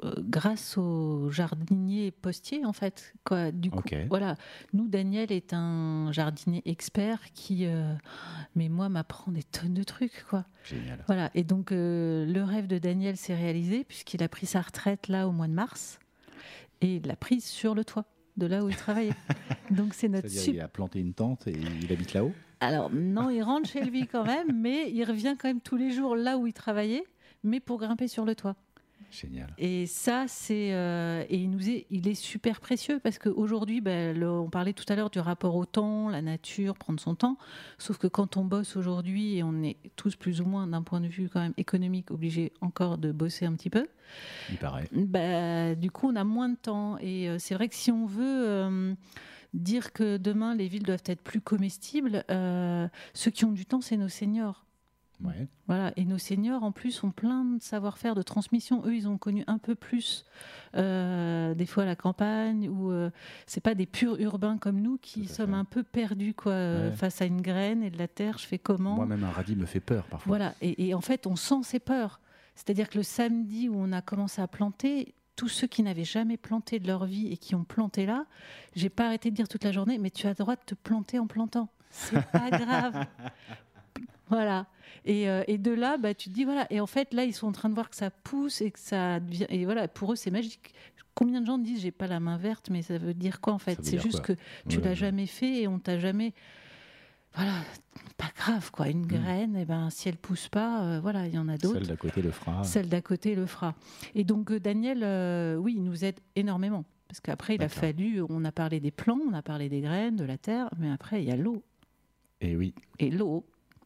jardiniers postiers en fait, quoi. Du coup, voilà. Nous, Daniel est un jardinier expert qui, mais moi, m'apprend des tonnes de trucs, quoi. Génial. Voilà. Et donc, le rêve de Daniel s'est réalisé puisqu'il a pris sa retraite là au mois de mars et il l'a prise sur le toit de là où il travaillait. Donc c'est notre. C'est-à-dire il a planté une tente et il habite là-haut? Alors non, il rentre chez lui quand même, mais il revient quand même tous les jours là où il travaillait, mais pour grimper sur le toit. Génial. Et ça, c'est il est super précieux parce qu'aujourd'hui, on parlait tout à l'heure du rapport au temps, la nature, prendre son temps. Sauf que quand on bosse aujourd'hui, et on est tous plus ou moins d'un point de vue quand même économique obligés encore de bosser un petit peu. Il paraît. Du coup, on a moins de temps. Et c'est vrai que si on veut dire que demain les villes doivent être plus comestibles, ceux qui ont du temps, c'est nos seniors. Ouais. Voilà. Et nos seniors, en plus, ont plein de savoir-faire, de transmission. Eux, ils ont connu un peu plus, des fois, la campagne, où c'est pas des purs urbains comme nous qui sommes un peu perdus, quoi, face à une graine et de la terre. Je fais comment ? Moi-même, un radis me fait peur parfois. Voilà. Et en fait, on sent ces peurs. C'est-à-dire que le samedi où on a commencé à planter, tous ceux qui n'avaient jamais planté de leur vie et qui ont planté là, j'ai pas arrêté de dire toute la journée, mais tu as le droit de te planter en plantant. C'est pas grave. Voilà. Et de là, tu te dis, voilà. Et en fait, là, ils sont en train de voir que ça pousse et que ça devient. Et voilà, pour eux, c'est magique. Combien de gens disent, j'ai pas la main verte, mais ça veut dire quoi, en fait ? C'est juste que tu l'as jamais fait et on t'a jamais. Voilà, pas grave, quoi. Une graine, et si elle pousse pas, voilà, il y en a d'autres. Celle d'à côté le fera. Celle d'à côté le fera. Et donc, Daniel, oui, il nous aide énormément. Parce qu'après, il a fallu. On a parlé des plants, on a parlé des graines, de la terre, mais après, il y a l'eau. Et oui. Et l'eau.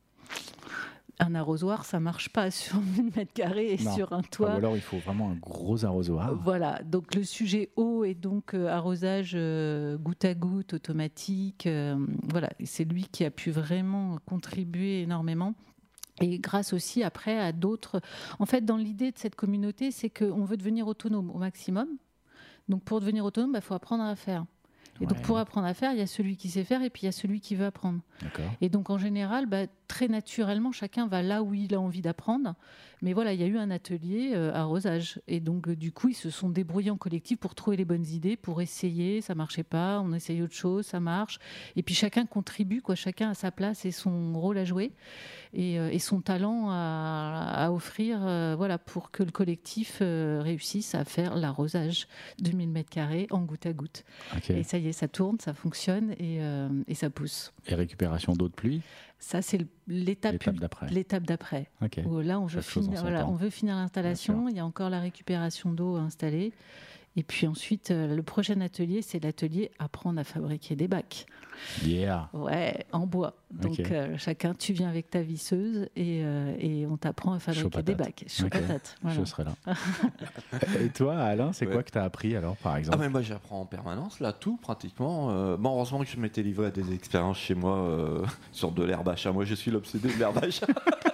Un arrosoir, ça marche pas sur 1000 mètres carrés et sur un toit. Ou alors il faut vraiment un gros arrosoir. Voilà, donc le sujet eau et donc arrosage goutte à goutte, automatique. Voilà, c'est lui qui a pu vraiment contribuer énormément. Et grâce aussi après à d'autres. En fait, dans l'idée de cette communauté, c'est qu'on veut devenir autonome au maximum. Donc pour devenir autonome, il faut apprendre à faire. Et donc pour apprendre à faire, il y a celui qui sait faire et puis il y a celui qui veut apprendre. D'accord. Et donc en général, très naturellement, chacun va là où il a envie d'apprendre. Mais voilà, il y a eu un atelier arrosage. Et donc du coup, ils se sont débrouillés en collectif pour trouver les bonnes idées, pour essayer. Ça marchait pas, on essaye autre chose, ça marche. Et puis chacun contribue, quoi. Chacun a sa place et son rôle à jouer et son talent à offrir, voilà, pour que le collectif réussisse à faire l'arrosage de 1000 mètres carrés en goutte à goutte. Okay. Et ça y est, ça tourne, ça fonctionne et ça pousse. Et récupération d'eau de pluie ? Ça, c'est l'étape d'après. L'étape d'après. Okay. Où là, on veut finir l'installation. Il y a encore la récupération d'eau à installer. Et puis ensuite, le prochain atelier, c'est l'atelier apprendre à fabriquer des bacs. Yeah. Ouais, en bois. Donc chacun, tu viens avec ta visseuse et on t'apprend à fabriquer des bacs. Chaud patate. Voilà. Je serai là. Et toi, Alain, c'est quoi que tu as appris alors, par exemple ? Mais moi, j'apprends en permanence, là, tout pratiquement. Heureusement que je m'étais livré à des expériences chez moi sur de l'herbe achat. Moi, je suis l'obsédé de l'herbe achat.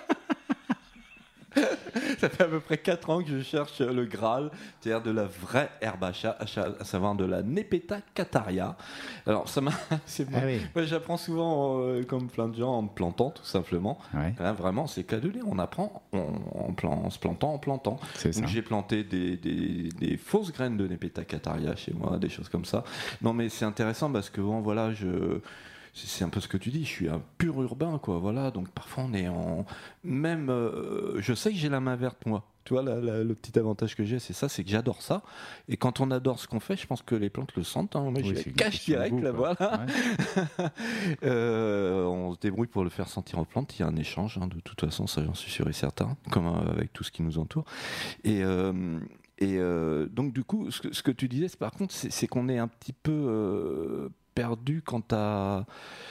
Ça fait à peu près 4 ans que je cherche le Graal, c'est-à-dire de la vraie herbe à chat, à savoir de la Nepeta cataria. Alors, ça m'a. Moi, j'apprends souvent, comme plein de gens, en me plantant, tout simplement. Ouais. Là, vraiment, c'est cadeau. On apprend en se plantant, en plantant. Donc, j'ai planté des fausses graines de Nepeta cataria chez moi, des choses comme ça. Non, mais c'est intéressant parce que, bon, voilà, c'est un peu ce que tu dis, je suis un pur urbain, quoi, voilà, donc parfois on est en... Même, je sais que j'ai la main verte, moi, tu vois, le petit avantage que j'ai, c'est ça, c'est que j'adore ça, et quand on adore ce qu'on fait, je pense que les plantes le sentent, hein. Moi je les cache direct, là, voilà. On se débrouille pour le faire sentir aux plantes, il y a un échange, hein, de toute façon, ça j'en suis sûr et certain, comme avec tout ce qui nous entoure, et donc du coup, ce que tu disais, par contre, c'est qu'on est un petit peu... perdu quant à...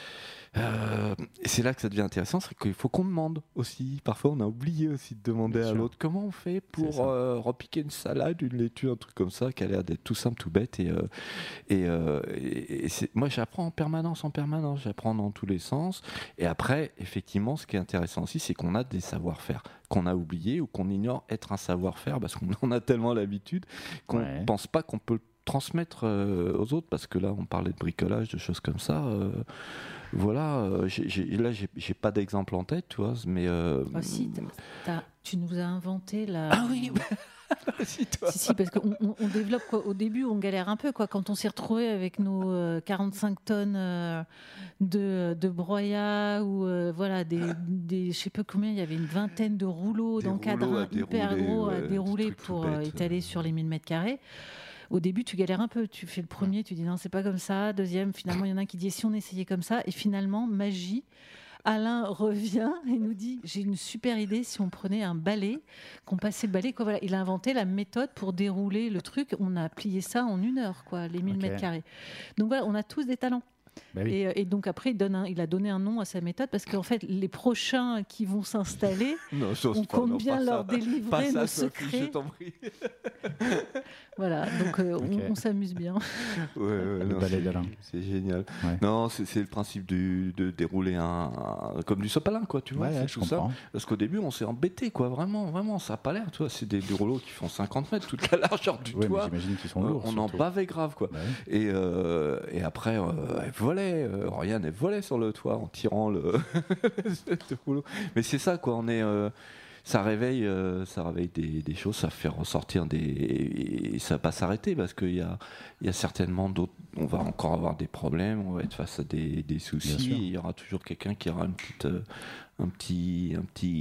et c'est là que ça devient intéressant, c'est qu'il faut qu'on demande aussi. Parfois, on a oublié aussi de demander à l'autre comment on fait pour repiquer une salade, une laitue, un truc comme ça, qui a l'air d'être tout simple, tout bête. Et moi, j'apprends en permanence, j'apprends dans tous les sens. Et après, effectivement, ce qui est intéressant aussi, c'est qu'on a des savoir-faire qu'on a oubliés ou qu'on ignore être un savoir-faire parce qu'on en a tellement l'habitude qu'on ne pense pas qu'on peut transmettre aux autres, parce que là on parlait de bricolage, de choses comme ça, voilà, j'ai pas d'exemple en tête, tu vois, mais si, tu nous as inventé la... Ah oui. Si, parce qu'on développe, quoi. Au début on galère un peu, quoi, quand on s'est retrouvé avec nos 45 tonnes de broyat ou voilà des je sais pas combien, il y avait une vingtaine de rouleaux d'encadrins hyper gros à dérouler pour étaler sur les 1000 mètres carrés. Au début, tu galères un peu. Tu fais le premier, tu dis non, c'est pas comme ça. Deuxième, finalement, il y en a un qui dit si on essayait comme ça. Et finalement, magie, Alain revient et nous dit j'ai une super idée si on prenait un balai, qu'on passait le balai. Quoi, voilà. Il a inventé la méthode pour dérouler le truc. On a plié ça en 1 heure, quoi, les 1000 mètres carrés. Donc voilà, on a tous des talents. Bah oui. Et donc après, il a donné un nom à sa méthode parce qu'en fait, les prochains qui vont s'installer, on compte bien leur délivrer nos secrets. Je t'en prie. Voilà, donc on s'amuse bien. Le ballet d'Alain. C'est génial. Ouais. Non, c'est le principe de dérouler comme du sopalin, quoi, tu vois. Ouais, c'est je tout ça. comprends. Parce qu'au début, on s'est embêté, quoi. Vraiment, ça n'a pas l'air, tu vois. C'est des rouleaux qui font 50 mètres, toute la largeur du Ouais, mais toit. j'imagine qu'ils sont lourds. On en surtout. bavait grave, quoi. Bah oui. Et après, elle volait. Ryan, elle volait sur le toit en tirant le rouleau. Mais c'est ça, quoi. Ça réveille des choses, ça fait ressortir et ça va pas s'arrêter parce qu'il y a certainement d'autres. On va encore avoir des problèmes, on va être face à des soucis. Il y aura toujours quelqu'un qui aura un petit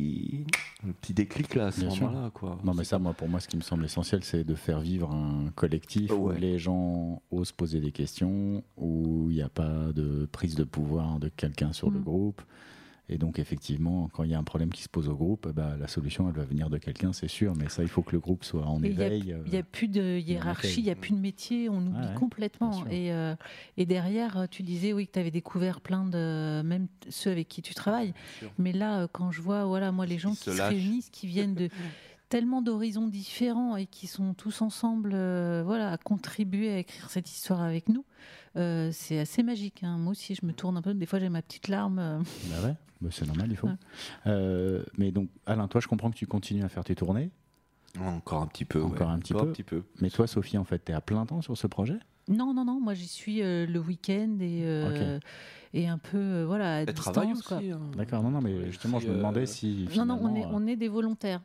déclic là à ce moment-là, quoi. Non, mais ça, pour moi, ce qui me semble essentiel, c'est de faire vivre un collectif où les gens osent poser des questions, où il n'y a pas de prise de pouvoir de quelqu'un sur le groupe. Et donc, effectivement, quand il y a un problème qui se pose au groupe, la solution, elle va venir de quelqu'un, c'est sûr. Mais ça, il faut que le groupe soit en éveil. Il n'y a plus de hiérarchie, il n'y a plus de métier, on oublie complètement. Et derrière, tu disais que tu avais découvert plein de... Même ceux avec qui tu travailles. Mais là, quand je vois, moi, les gens qui se réunissent, qui viennent de... tellement d'horizons différents et qui sont tous ensemble à contribuer à écrire cette histoire avec nous, c'est assez magique. Moi aussi, je me tourne un peu. Des fois, j'ai ma petite larme. C'est normal, il faut. Mais donc, Alain, toi, je comprends que tu continues à faire tes tournées. Encore un petit peu. Un petit peu. Mais toi, Sophie, en fait, tu es à plein temps sur ce projet ? Non. Moi, j'y suis le week-end et un peu à distance. Quoi. Aussi, hein. D'accord. Non, mais justement, je me demandais si. Non, on est des volontaires.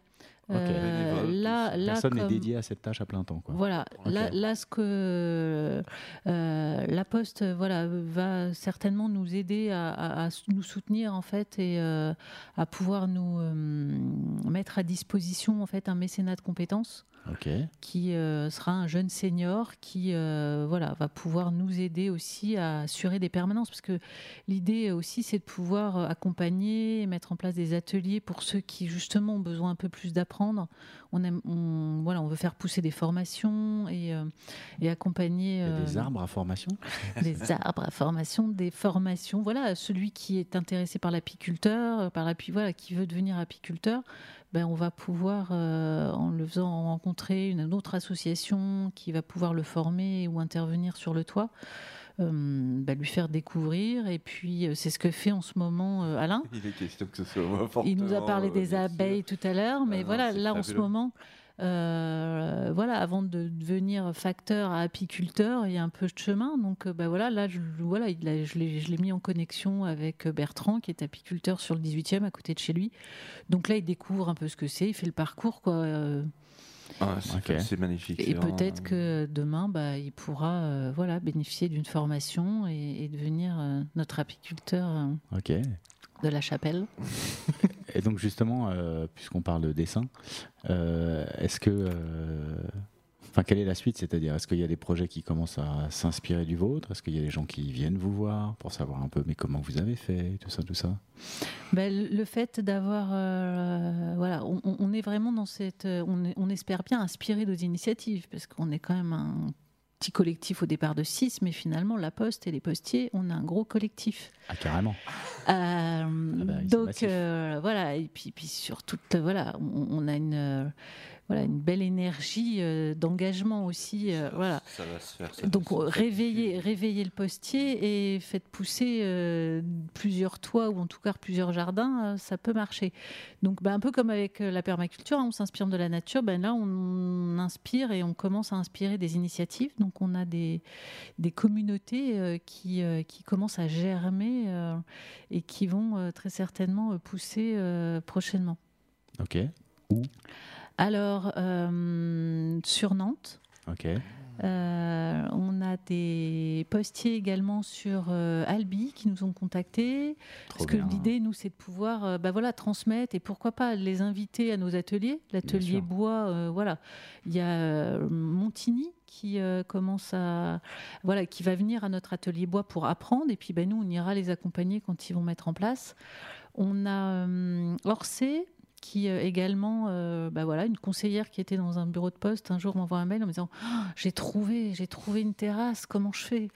Personne n'est dédié à cette tâche à plein temps, quoi. Voilà. Là, ce que la Poste, va certainement nous aider à nous soutenir en fait et à pouvoir nous mettre à disposition en fait un mécénat de compétences. Qui sera un jeune senior qui va pouvoir nous aider aussi à assurer des permanences, parce que l'idée aussi c'est de pouvoir accompagner et mettre en place des ateliers pour ceux qui justement ont besoin un peu plus d'apprendre. On veut faire pousser des formations et accompagner des arbres à formation. Des arbres à formation, des formations. Celui qui est intéressé par l'apiculteur, qui veut devenir apiculteur, on va pouvoir, en le faisant rencontrer une autre association qui va pouvoir le former ou intervenir sur le toit, lui faire découvrir. Et puis, c'est ce que fait en ce moment Alain. Il est question que ce soit il nous a parlé des abeilles tout à l'heure, mais là, en ce moment... avant de devenir facteur à apiculteur, il y a un peu de chemin. Donc, je l'ai mis en connexion avec Bertrand, qui est apiculteur sur le 18e, à côté de chez lui. Donc là, il découvre un peu ce que c'est, il fait le parcours, quoi. C'est magnifique. Et peut-être que demain, il pourra bénéficier d'une formation et devenir notre apiculteur de la Chapelle. Et donc justement, puisqu'on parle de dessin, est-ce que, quelle est la suite ? C'est-à-dire, est-ce qu'il y a des projets qui commencent à s'inspirer du vôtre ? Est-ce qu'il y a des gens qui viennent vous voir pour savoir un peu, mais comment vous avez fait, tout ça Le fait d'avoir, on est vraiment dans cette, on espère bien inspirer nos initiatives, parce qu'on est quand même un petit collectif au départ de 6, mais finalement la Poste et les postiers, on a un gros collectif. Ah, carrément. Donc et puis surtout on a une belle énergie d'engagement aussi. Ça va se faire. Donc réveillez le postier et faites pousser plusieurs toits ou en tout cas plusieurs jardins, ça peut marcher. Donc un peu comme avec la permaculture, on s'inspire de la nature, là on inspire et on commence à inspirer des initiatives. Donc on a des communautés qui commencent à germer et qui vont très certainement pousser prochainement. Ok. Où ? Alors, sur Nantes. Ok. On a des postiers également sur Albi qui nous ont contactés. Parce que l'idée, nous, c'est de pouvoir transmettre et pourquoi pas les inviter à nos ateliers. L'atelier bois, il y a Montigny qui commence qui va venir à notre atelier bois pour apprendre. Et puis, nous, on ira les accompagner quand ils vont mettre en place. On a Orsay qui également, une conseillère qui était dans un bureau de poste un jour m'envoie un mail en me disant j'ai trouvé une terrasse, comment je fais?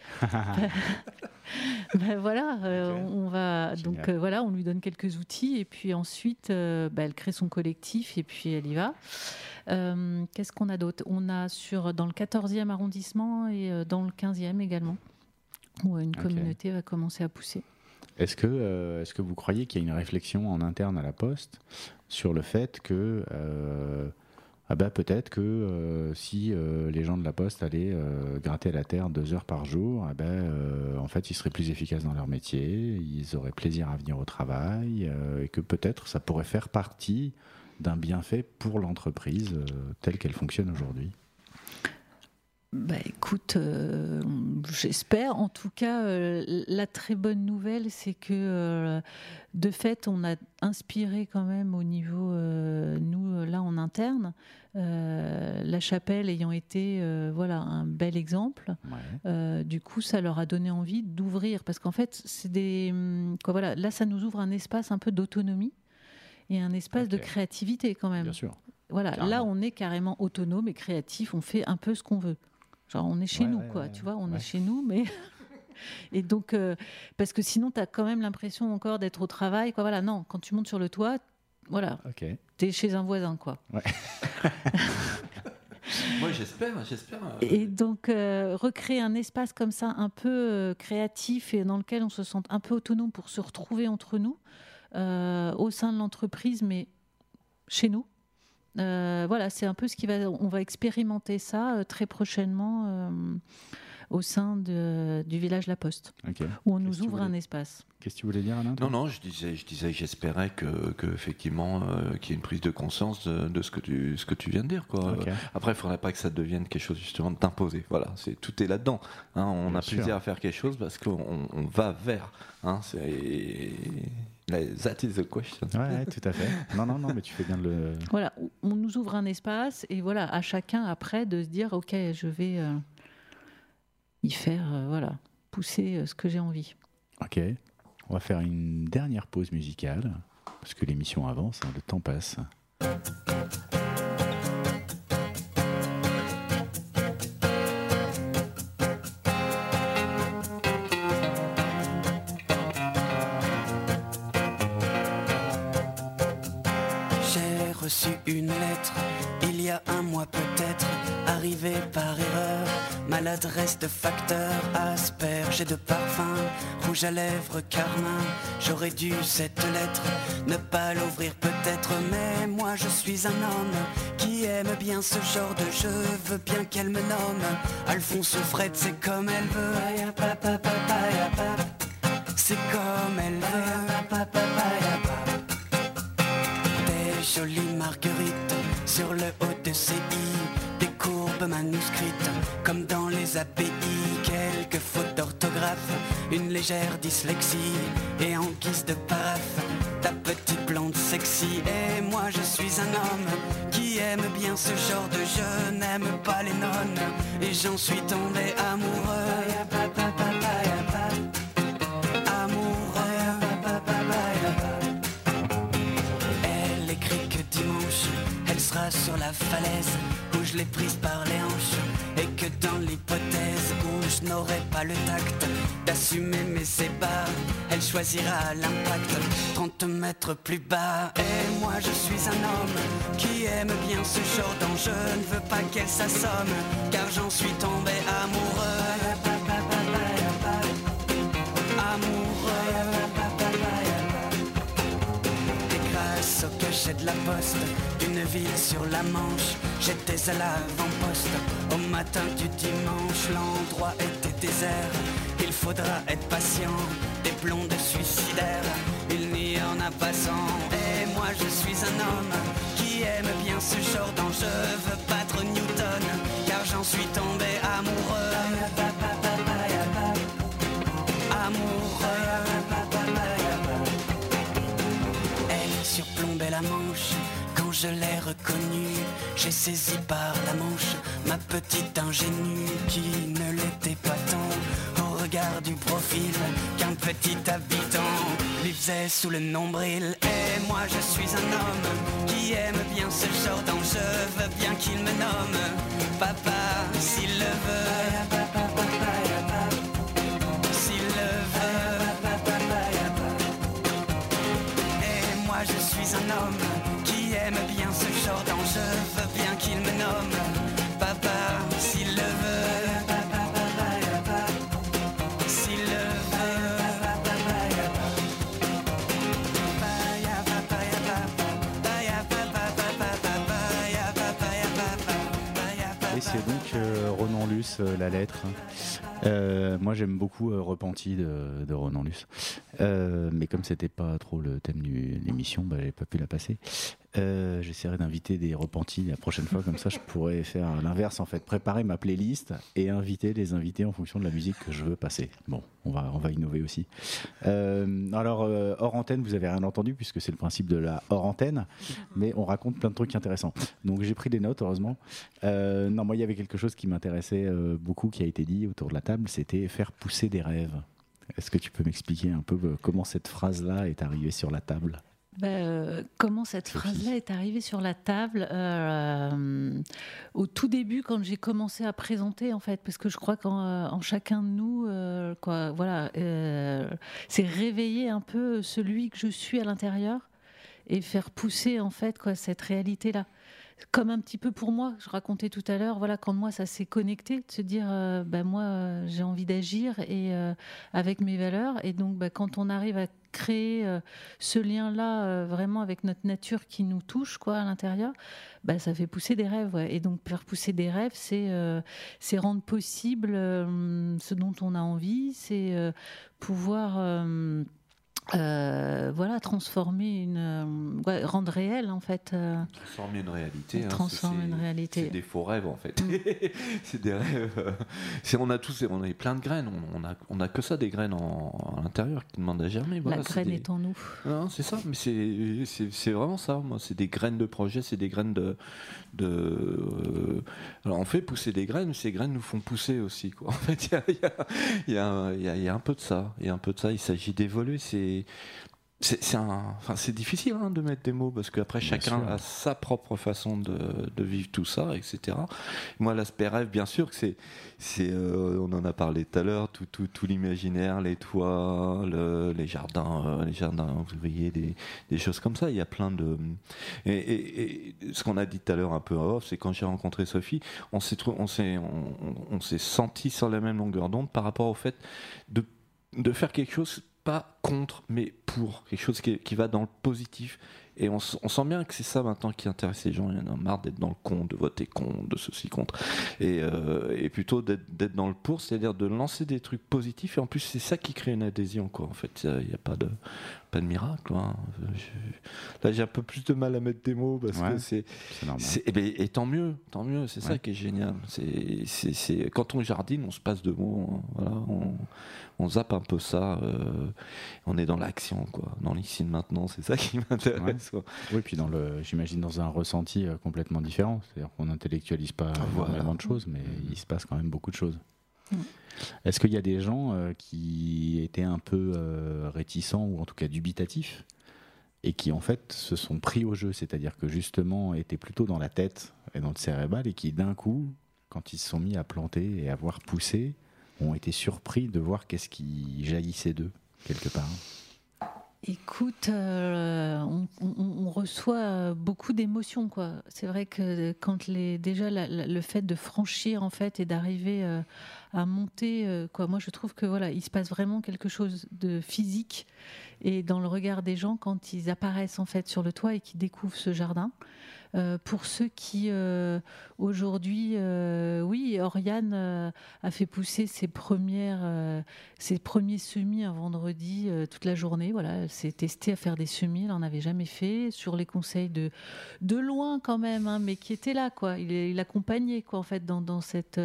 On va donc on lui donne quelques outils et puis ensuite elle crée son collectif et puis elle y va. Qu'est-ce qu'on a d'autre? On a dans le 14e arrondissement et dans le 15e également où une communauté va commencer à pousser. Est-ce que vous croyez qu'il y a une réflexion en interne à la Poste sur le fait que peut-être que si les gens de la Poste allaient gratter la terre 2 heures par jour, en fait ils seraient plus efficaces dans leur métier, ils auraient plaisir à venir au travail et que peut-être ça pourrait faire partie d'un bienfait pour l'entreprise telle qu'elle fonctionne aujourd'hui? Écoute, j'espère. En tout cas, la très bonne nouvelle, c'est que de fait, on a inspiré quand même au niveau, nous, là en interne, la chapelle ayant été un bel exemple. Ouais. Du coup, ça leur a donné envie d'ouvrir. Parce qu'en fait, c'est là, ça nous ouvre un espace un peu d'autonomie et un espace de créativité quand même. Bien sûr. Voilà, carrément. Là, on est carrément autonome et créatif. On fait un peu ce qu'on veut. Genre, on est chez nous, tu vois, on est chez nous, mais... Et donc, parce que sinon, tu as quand même l'impression encore d'être au travail, quoi. Voilà, non, quand tu montes sur le toit, t'es chez un voisin, quoi. Ouais. Moi, j'espère. Et donc, recréer un espace comme ça, un peu créatif et dans lequel on se sent un peu autonome pour se retrouver entre nous, au sein de l'entreprise, mais chez nous. C'est un peu on va expérimenter ça très prochainement au sein du village La Poste, où on nous ouvre un espace. Qu'est-ce que tu voulais dire, Alain? Non, je disais, j'espérais que effectivement qu'il y ait une prise de conscience de ce que tu viens de dire, quoi. Okay. Après, il ne faudrait pas que ça devienne quelque chose justement d'imposé. Voilà, tout est là-dedans. On a plaisir à faire quelque chose parce qu'on va vers. That is the question. Ouais, tout à fait. Non, mais tu fais bien de le... Voilà, on nous ouvre un espace et voilà, à chacun après de se dire, ok, je vais y faire, pousser ce que j'ai envie. Ok, on va faire une dernière pause musicale parce que l'émission avance, le temps passe. Reçu une lettre, il y a un mois peut-être, arrivée par erreur, maladresse de facteur, asperge et de parfum, rouge à lèvres, carmin, j'aurais dû cette lettre, ne pas l'ouvrir peut-être, mais moi je suis un homme qui aime bien ce genre de jeu, veux bien qu'elle me nomme, Alphonse ou Fred, c'est comme elle veut, c'est comme elle veut, jolie marguerite sur le haut de ses i, des courbes manuscrites comme dans les API, quelques fautes d'orthographe, une légère dyslexie et en guise de paraphe, ta petite blonde sexy. Et moi je suis un homme qui aime bien ce genre de jeu, n'aime pas les nonnes et j'en suis tombé amoureux. Sur la falaise où je l'ai prise par les hanches, et que dans l'hypothèse où je n'aurai pas le tact d'assumer mes ébats, elle choisira l'impact 30 mètres plus bas. Et moi je suis un homme qui aime bien ce genre d'enjeu, ne veux pas qu'elle s'assomme car j'en suis tombé amoureux. Au cachet de la poste, d'une ville sur la Manche, j'étais à l'avant-poste. Au matin du dimanche, l'endroit était désert. Il faudra être patient, des blondes suicidaires, il n'y en a pas 100. Et moi je suis un homme qui aime bien ce genre d'enjeu, veux battre Newton, car j'en suis tombé amoureux. Surplombait la Manche, quand je l'ai reconnue, j'ai saisi par la manche ma petite ingénue qui ne l'était pas tant au regard regard du profil qu'un petit habitant lui faisait sous le nombril. Et moi je suis un homme qui aime bien ce genre d'enjeu. Je veux bien qu'il me nomme papa s'il le veut. S'il le veut. Et moi je suis un homme qui aime bien ce genre d'enjeu. Je veux bien qu'il me nomme papa s'il le veut. S'il le veut. Et c'est donc Ronan Luce, la lettre. Moi j'aime beaucoup Repenti de Ronan Luce. Mais comme c'était pas trop le thème de l'émission, j'avais pas pu la passer. J'essaierai d'inviter des repentis la prochaine fois, comme ça je pourrais faire l'inverse en fait, préparer ma playlist et inviter les invités en fonction de la musique que je veux passer. Bon, on va innover aussi. Alors hors antenne, vous avez rien entendu puisque c'est le principe de la hors antenne, mais on raconte plein de trucs intéressants. Donc j'ai pris des notes heureusement. Non, moi il y avait quelque chose qui m'intéressait beaucoup qui a été dit autour de la table, c'était faire pousser des rêves. Est-ce que tu peux m'expliquer un peu comment cette phrase-là est arrivée sur la table ? Comment cette phrase-là est arrivée sur la table au tout début, quand j'ai commencé à présenter, en fait, parce que je crois qu'en chacun de nous, c'est réveiller un peu celui que je suis à l'intérieur et faire pousser en fait cette réalité-là. Comme un petit peu pour moi, je racontais tout à l'heure, quand moi ça s'est connecté, de se dire moi j'ai envie d'agir et avec mes valeurs, et donc quand on arrive à créer ce lien-là vraiment avec notre nature qui nous touche à l'intérieur, ça fait pousser des rêves. Ouais. Et donc faire pousser des rêves, c'est rendre possible ce dont on a envie, c'est pouvoir transformer rendre réel en fait. Transformer une réalité. Transformer une réalité. C'est des faux rêves en fait. C'est des rêves. On a plein de graines. On a que ça, des graines à l'intérieur qui demandent à germer. La graine est en nous. Non, c'est ça. Mais c'est vraiment ça. Moi, c'est des graines de projet. C'est des graines Alors on fait pousser des graines, mais ces graines nous font pousser aussi. En fait, il y a un peu de ça. Il y a un peu de ça. Il s'agit d'évoluer. C'est difficile de mettre des mots parce qu'après chacun a sa propre façon de vivre tout ça, etc. Moi, l'aspect rêve, bien sûr que on en a parlé tout à l'heure, tout l'imaginaire, les toits, les jardins, vous voyez des choses comme ça. Il y a plein de et ce qu'on a dit tout à l'heure un peu en off, c'est quand j'ai rencontré Sophie, on s'est senti sur la même longueur d'onde par rapport au fait de faire quelque chose pas contre, mais pour quelque chose qui va dans le positif. Et on sent bien que c'est ça maintenant qui intéresse les gens. Il y en a marre d'être dans le contre, de voter contre, de ceci contre. Et plutôt d'être dans le pour, c'est-à-dire de lancer des trucs positifs. Et en plus, c'est ça qui crée une adhésion, En fait, il n'y a pas de miracle. Là, j'ai un peu plus de mal à mettre des mots parce que c'est normal. Et tant mieux, c'est ça qui est génial. C'est quand on jardine, on se passe de mots. On zappe un peu ça. On est dans l'action, dans l'ici et maintenant. C'est ça qui m'intéresse. Oui, puis j'imagine dans un ressenti complètement différent. C'est-à-dire qu'on n'intellectualise pas énormément de choses, mais il se passe quand même beaucoup de choses. Est-ce qu'il y a des gens qui étaient un peu réticents ou en tout cas dubitatifs et qui en fait se sont pris au jeu, c'est-à-dire que justement étaient plutôt dans la tête et dans le cérébral et qui d'un coup, quand ils se sont mis à planter et à voir pousser, ont été surpris de voir qu'est-ce qui jaillissait d'eux quelque part? Écoute, on reçoit beaucoup d'émotions, C'est vrai que quand déjà le fait de franchir en fait et d'arriver à monter, moi je trouve que il se passe vraiment quelque chose de physique et dans le regard des gens quand ils apparaissent en fait sur le toit et qu'ils découvrent ce jardin. Pour ceux qui aujourd'hui, Oriane a fait pousser ses premiers semis un vendredi toute la journée. Elle s'est testée à faire des semis, elle n'en avait jamais fait, sur les conseils de loin quand même, mais qui était là, Il accompagnait en fait dans cette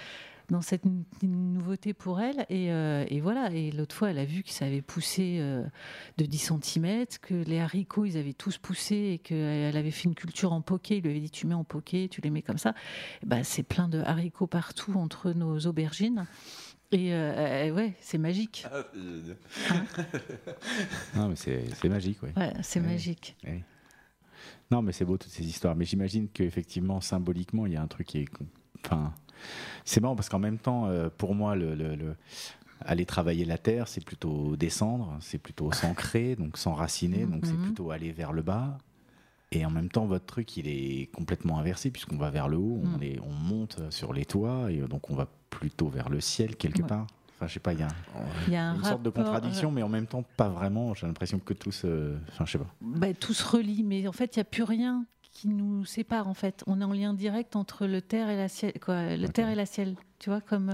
nouveauté pour elle et voilà. Et l'autre fois elle a vu que ça avait poussé de 10 cm, que les haricots ils avaient tous poussé et qu'elle avait fait une culture en poké. Il lui avait dit tu mets en poké, tu les mets comme ça, c'est plein de haricots partout entre nos aubergines. Et ouais, c'est magique. Non, mais c'est magique, ouais. Ouais, c'est magique. Ouais. Non, mais c'est beau toutes ces histoires. Mais j'imagine qu'effectivement, symboliquement, il y a un truc qui est. Enfin, c'est marrant parce qu'en même temps, pour moi, aller travailler la terre, c'est plutôt descendre, c'est plutôt s'ancrer, donc s'enraciner, donc c'est plutôt aller vers le bas. Et en même temps, votre truc, il est complètement inversé puisqu'on va vers le haut, on monte sur les toits et donc on va plutôt vers le ciel quelque part. Enfin, je sais pas, il y a une sorte de contradiction, mais en même temps, pas vraiment. J'ai l'impression que tout se... Enfin, je sais pas. Tout se relie, mais en fait, il n'y a plus rien qui nous sépare, en fait. On est en lien direct entre le terre et la ciel, quoi. Le terre et la ciel, tu vois, comme...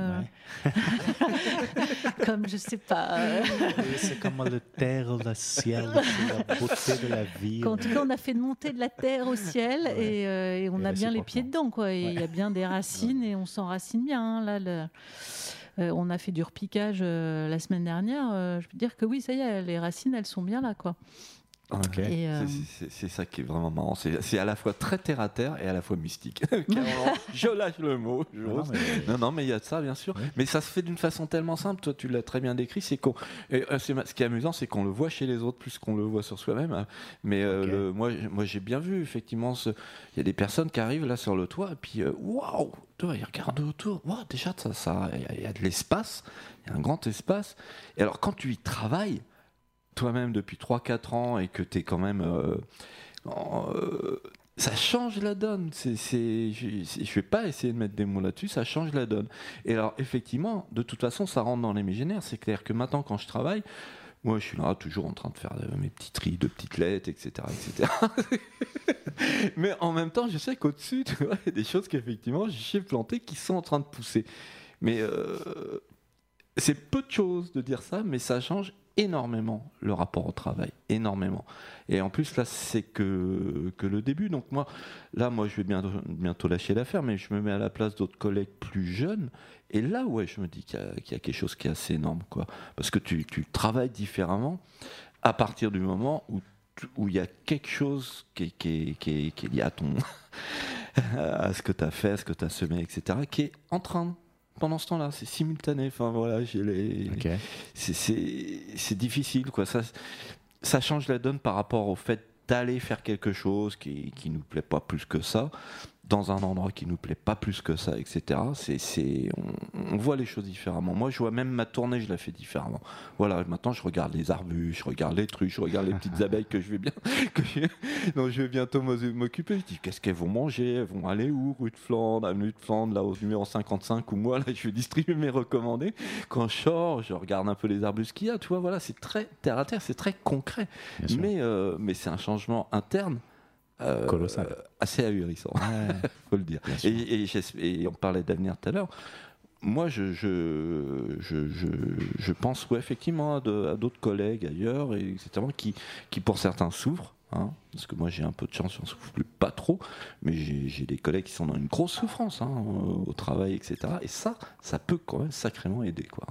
comme, je sais pas... C'est comme le terre, le ciel, c'est la beauté de la vie. En tout cas, on a fait monter de la terre au ciel et on a bien les pieds dedans, quoi. Et il y a bien des racines et on s'enracine bien, hein, là, on a fait du repiquage la semaine dernière. Je peux dire que oui, ça y est, les racines, elles sont bien là, quoi. Okay. C'est ça qui est vraiment marrant. C'est à la fois très terre à terre et à la fois mystique. Je lâche le mot. Non, mais il y a de ça, bien sûr. Oui. Mais ça se fait d'une façon tellement simple. Toi, tu l'as très bien décrit. Ce qui est amusant, c'est qu'on le voit chez les autres plus qu'on le voit sur soi-même. Mais moi, j'ai bien vu, effectivement, il y a des personnes qui arrivent là sur le toit et puis, waouh, ils regardent autour. Wow, déjà, il y a de l'espace. Il y a un grand espace. Et alors, quand tu y travailles, toi-même depuis 3-4 ans et que tu es quand même... ça change la donne. Je ne vais pas essayer de mettre des mots là-dessus, ça change la donne. Et alors, effectivement, de toute façon, ça rentre dans les mégénaires. C'est clair que maintenant, quand je travaille, moi, je suis là toujours en train de faire mes petits tris de petites lettres, etc. etc. Mais en même temps, je sais qu'au-dessus, tu vois, il y a des choses qu'effectivement, j'ai plantées qui sont en train de pousser. Mais c'est peu de choses de dire ça, mais ça change énormément le rapport au travail, énormément. Et en plus là c'est que le début, donc moi je vais bientôt lâcher l'affaire, mais je me mets à la place d'autres collègues plus jeunes et là je me dis qu'il y a quelque chose qui est assez énorme, quoi, parce que tu travailles différemment à partir du moment où il y a quelque chose qui est lié à à ce que tu as fait, à ce que tu as semé, etc., qui est en train pendant ce temps-là, c'est simultané. Enfin voilà, c'est difficile, quoi. Ça change la donne par rapport au fait d'aller faire quelque chose qui nous plaît pas plus que ça, dans un endroit qui nous plaît pas plus que ça, etc. On voit les choses différemment. Moi, je vois même ma tournée, je la fais différemment. Voilà, maintenant, je regarde les arbustes, je regarde les trucs, je regarde les petites abeilles dont je vais bientôt m'occuper. Je dis, qu'est-ce qu'elles vont manger? Elles vont aller où? Rue de Flandre, avenue de Flandre, là au numéro 55, où moi, là, je vais distribuer mes recommandés. Quand je sors, je regarde un peu les arbustes qu'il y a. Tu vois, voilà, c'est très terre à terre, c'est très concret. Mais c'est un changement interne. Colossal. Assez ahurissant, faut le dire. Et on parlait d'avenir tout à l'heure. Moi, je pense effectivement à d'autres collègues ailleurs, etc., qui pour certains souffrent, hein, parce que moi j'ai un peu de chance, j'en souffre pas trop, mais j'ai des collègues qui sont dans une grosse souffrance, hein, au travail, etc. Et ça peut quand même sacrément aider, quoi.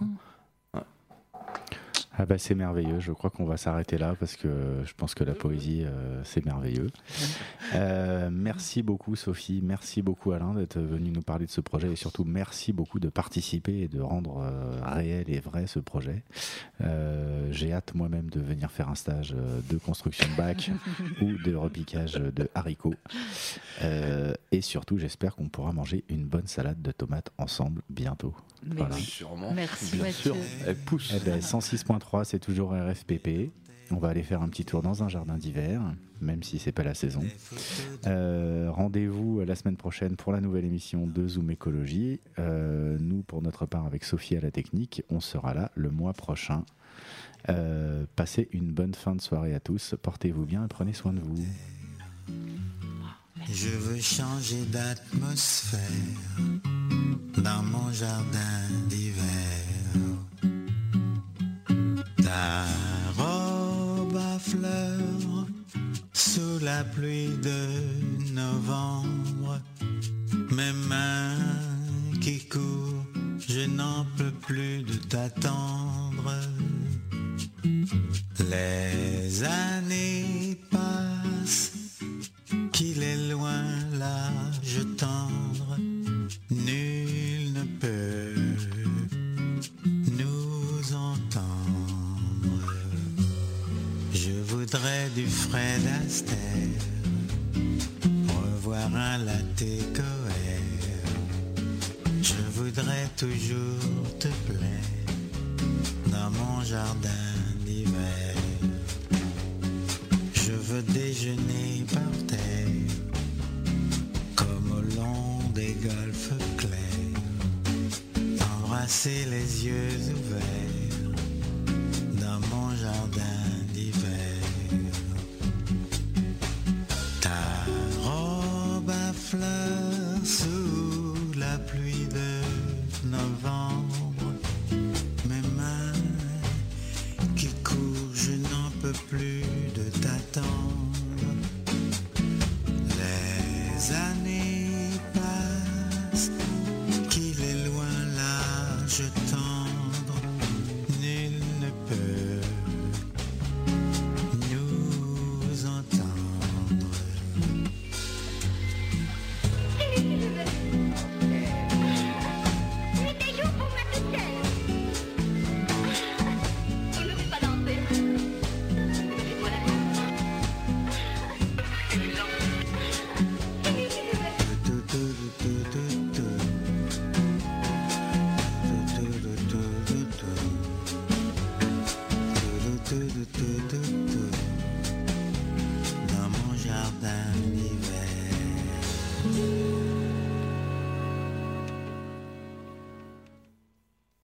Ah bah c'est merveilleux, je crois qu'on va s'arrêter là parce que je pense que la poésie c'est merveilleux. Merci beaucoup Sophie, merci beaucoup Alain d'être venu nous parler de ce projet et surtout merci beaucoup de participer et de rendre réel et vrai ce projet. J'ai hâte moi-même de venir faire un stage de construction de bac ou de repiquage de haricots et surtout j'espère qu'on pourra manger une bonne salade de tomates ensemble bientôt. Voilà. Sûrement. Merci Mathieu. Elle pousse. 106.3 c'est toujours RFPP. On va aller faire un petit tour dans un jardin d'hiver, même si c'est pas la saison. Rendez-vous la semaine prochaine pour la nouvelle émission de Zoom Écologie. Nous, pour notre part, avec Sophie à la technique, on sera là le mois prochain. Passez une bonne fin de soirée à tous. Portez-vous bien et prenez soin de vous. Je veux changer d'atmosphère dans mon jardin d'hiver. Ta robe à fleurs sous la pluie de novembre, mes mains qui courent, je n'en peux plus de t'attendre. Les années passent, qu'il est loin l'âge tendre, nul ne peut du Fred Astaire, revoir un latte coère. Je voudrais toujours te plaire dans mon jardin d'hiver. Je veux déjeuner par terre, comme au long des golfes clairs, embrasser les yeux ouverts dans mon jardin d'hiver. Ta robe à fleurs sous la pluie de